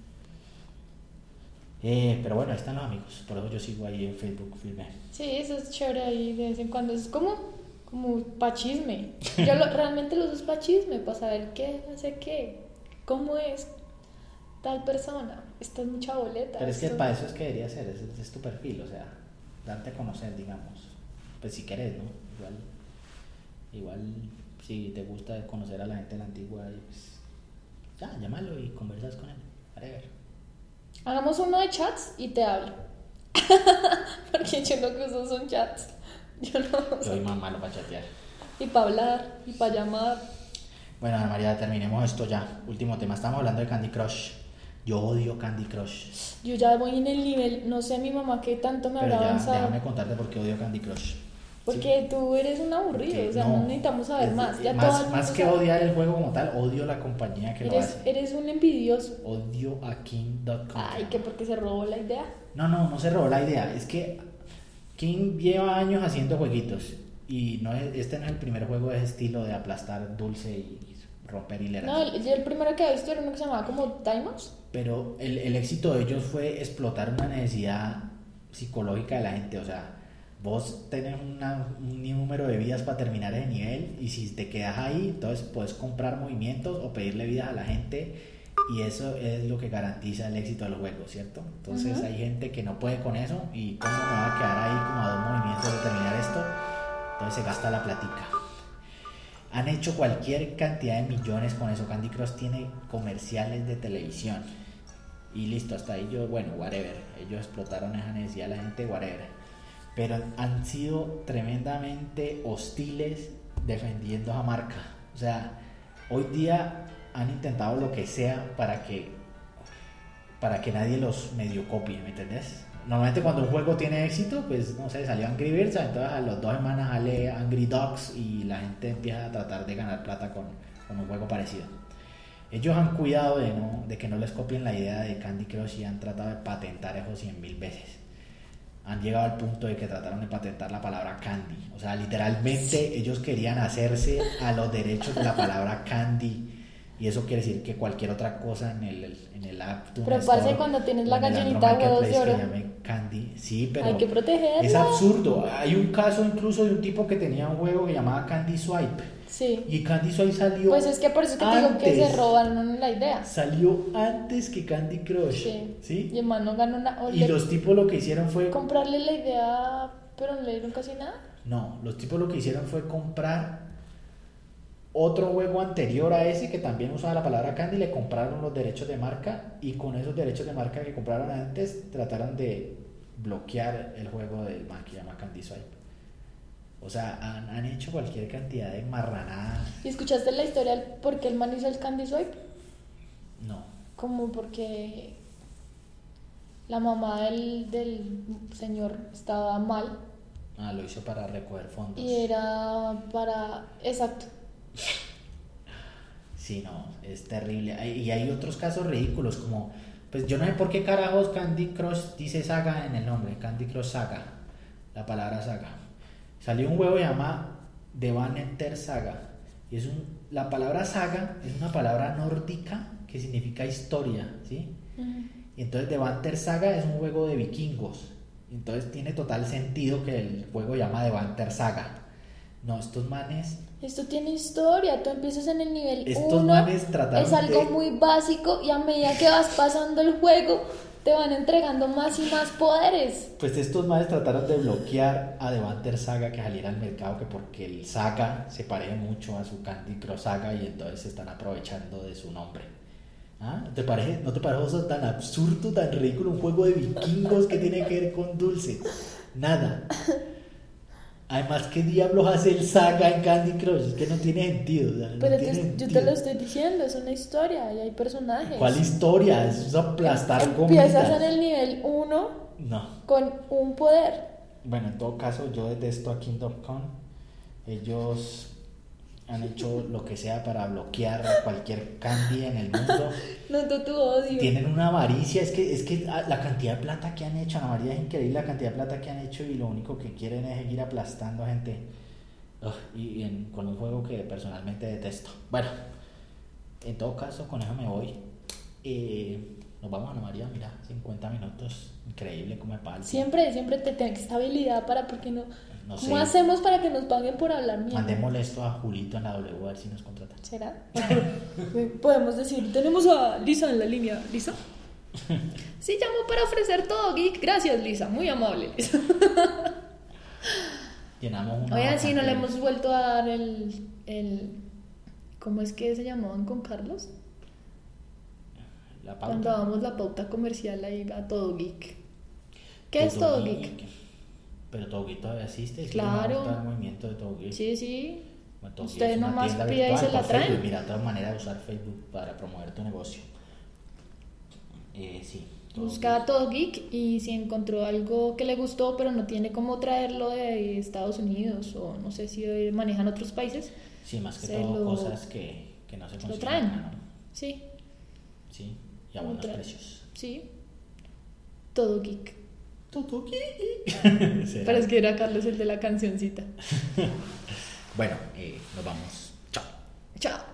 Pero bueno, ahí están los amigos, por eso yo sigo ahí en Facebook firme. Sí, eso es chévere ahí de vez en cuando, es como pa' chisme. Yo realmente lo uso pa' chisme, para saber qué hace qué, cómo es tal persona, esta es mucha boleta. Pero es que para eso es que debería ser, es tu perfil, o sea, darte a conocer, digamos, pues si querés, ¿no? Igual si te gusta conocer a la gente de la antigua, pues ya, llámalo y conversas con él, whatever. Hagamos uno de chats y te hablo. Porque yo lo que uso son chats. Yo soy más malo para chatear. Y para hablar, y para llamar. Bueno, Ana María, terminemos esto ya. Último tema, estamos hablando de Candy Crush. Yo odio Candy Crush. Yo ya voy en el nivel, no sé mi mamá qué tanto me habrá avanzado. Déjame contarte por qué odio Candy Crush. Porque ¿sí? Tú eres un aburrido, o sea, no necesitamos saber más. Ya más que odiar el juego como tal, odio la compañía que lo hace. Eres un envidioso. Odio a King.com. Ay, que porque se robó la idea. No se robó la idea. Es que King lleva años haciendo jueguitos. Y este no es el primer juego de ese estilo de aplastar dulce y romper hileras. No, el primero que he visto era uno que se llamaba como Time Ups. Pero el éxito de ellos fue explotar una necesidad psicológica de la gente. O sea, vos tenés un número de vidas para terminar ese nivel y si te quedas ahí, entonces puedes comprar movimientos o pedirle vidas a la gente y eso es lo que garantiza el éxito del juego, ¿cierto? Entonces hay gente que no puede con eso y cómo me va a quedar ahí como a 2 movimientos de terminar esto, entonces se gasta la platica. Han hecho cualquier cantidad de millones con eso. Candy Crush tiene comerciales de televisión y listo, hasta ahí whatever, ellos explotaron esa necesidad de la gente, whatever. Pero han sido tremendamente hostiles defendiendo esa marca. O sea, hoy día han intentado lo que sea para que nadie los medio copie, ¿me entendés? Normalmente cuando un juego tiene éxito, pues no sé, salió Angry Birds, entonces a las 2 semanas sale Angry Dogs y la gente empieza a tratar de ganar plata con un juego parecido. Ellos han cuidado de que no les copien la idea de Candy Crush y han tratado de patentar eso 100.000 veces. Han llegado al punto de que trataron de patentar la palabra candy. O sea, literalmente ellos querían hacerse a los derechos de la palabra candy. Y eso quiere decir que cualquier otra cosa en el app. Pero parce, cuando tienes la gallinita de huevos de oro. Candy. Sí, pero hay que protegerla. Es absurdo. Hay un caso incluso de un tipo que tenía un juego que llamaba Candy Swipe. Sí. Y Candy Swipe salió. Pues es que por eso que te digo que se robaron la idea. Salió antes que Candy Crush. Sí. Y hermano ganó y los tipos lo que hicieron fue comprarle la idea, pero no le dieron casi nada. No, los tipos lo que hicieron fue comprar otro juego anterior a ese que también usaba la palabra candy, le compraron los derechos de marca y con esos derechos de marca que compraron antes trataron de bloquear el juego del man que se llama Candy Swipe. O sea, han hecho cualquier cantidad de marranadas. ¿Y escuchaste la historia por qué el man hizo el Candy Swipe? No. Como porque la mamá del señor estaba mal. Lo hizo para recoger fondos. Y era para... Exacto. Sí, no, es terrible. Y hay otros casos ridículos como... Pues yo no sé por qué carajos Candy Crush dice saga en el nombre. Candy Crush Saga. La palabra saga. Salió un juego llamado The Banner Saga. Y la palabra saga es una palabra nórdica que significa historia, ¿sí? Uh-huh. Y entonces The Banner Saga es un juego de vikingos. Entonces tiene total sentido que el juego llama The Banner Saga. No, estos manes... Esto tiene historia, tú empiezas en el nivel 1. Estos manes trataron es algo muy básico y a medida que vas pasando el juego te van entregando más y más poderes. Pues estos manes trataron de bloquear a The Banner Saga que saliera al mercado, que porque el Saga se parece mucho a su Candy Crush Saga y entonces se están aprovechando de su nombre. ¿No te parece eso tan absurdo, tan ridículo? Un juego de vikingos que tiene que ver con dulce. Nada. Además, ¿qué diablos hace el Saga en Candy Crush? Es que no tiene sentido. O sea, pero yo te lo estoy diciendo, es una historia y hay personajes. ¿Cuál historia? Es aplastar comidas. Empiezas en el nivel 1 con un poder. Bueno, en todo caso, yo detesto a Kingdom Come. Ellos han hecho lo que sea para bloquear cualquier candy en el mundo. Noto tu odio. Tienen una avaricia, es que la cantidad de plata que han hecho, Ana María, es increíble la cantidad de plata que han hecho y lo único que quieren es seguir aplastando a gente. Con un juego que personalmente detesto. Bueno, en todo caso, con eso me voy. Nos vamos, Ana María, mira, 50 minutos, increíble como me pasa. Siempre te tengo esta habilidad porque no ¿cómo sé. Hacemos para que nos paguen por hablar mierda? Mandémosle esto a Julito en la W a ver si nos contratan. ¿Será? Podemos decir, tenemos a Lisa en la línea. ¿Lisa? Sí, llamo para ofrecer todo geek. Gracias, Lisa, muy amable. Llenamos una. Oigan, sí, no le hemos vuelto a dar el ¿cómo es que se llamaban con Carlos? La pauta. Cuando damos la pauta comercial ahí a Todo Geek. ¿Qué es Todo Geek? Pero Todo Geek todavía existe. Claro. El movimiento de Todo Geek. Sí. Bueno, ustedes nomás piden y se la traen. Facebook. Mira, otra manera de usar Facebook para promover tu negocio. Sí. Busca Todo Geek y si encontró algo que le gustó pero no tiene cómo traerlo de Estados Unidos o no sé si manejan otros países. Sí, más que todo cosas que no se consiguen. Lo traen. ¿No? Sí. Sí, y a buenos precios. Sí. Todo Geek. Todo Geek. Pero es que era Carlos el de la cancioncita. Bueno, nos vamos. Chao. Chao.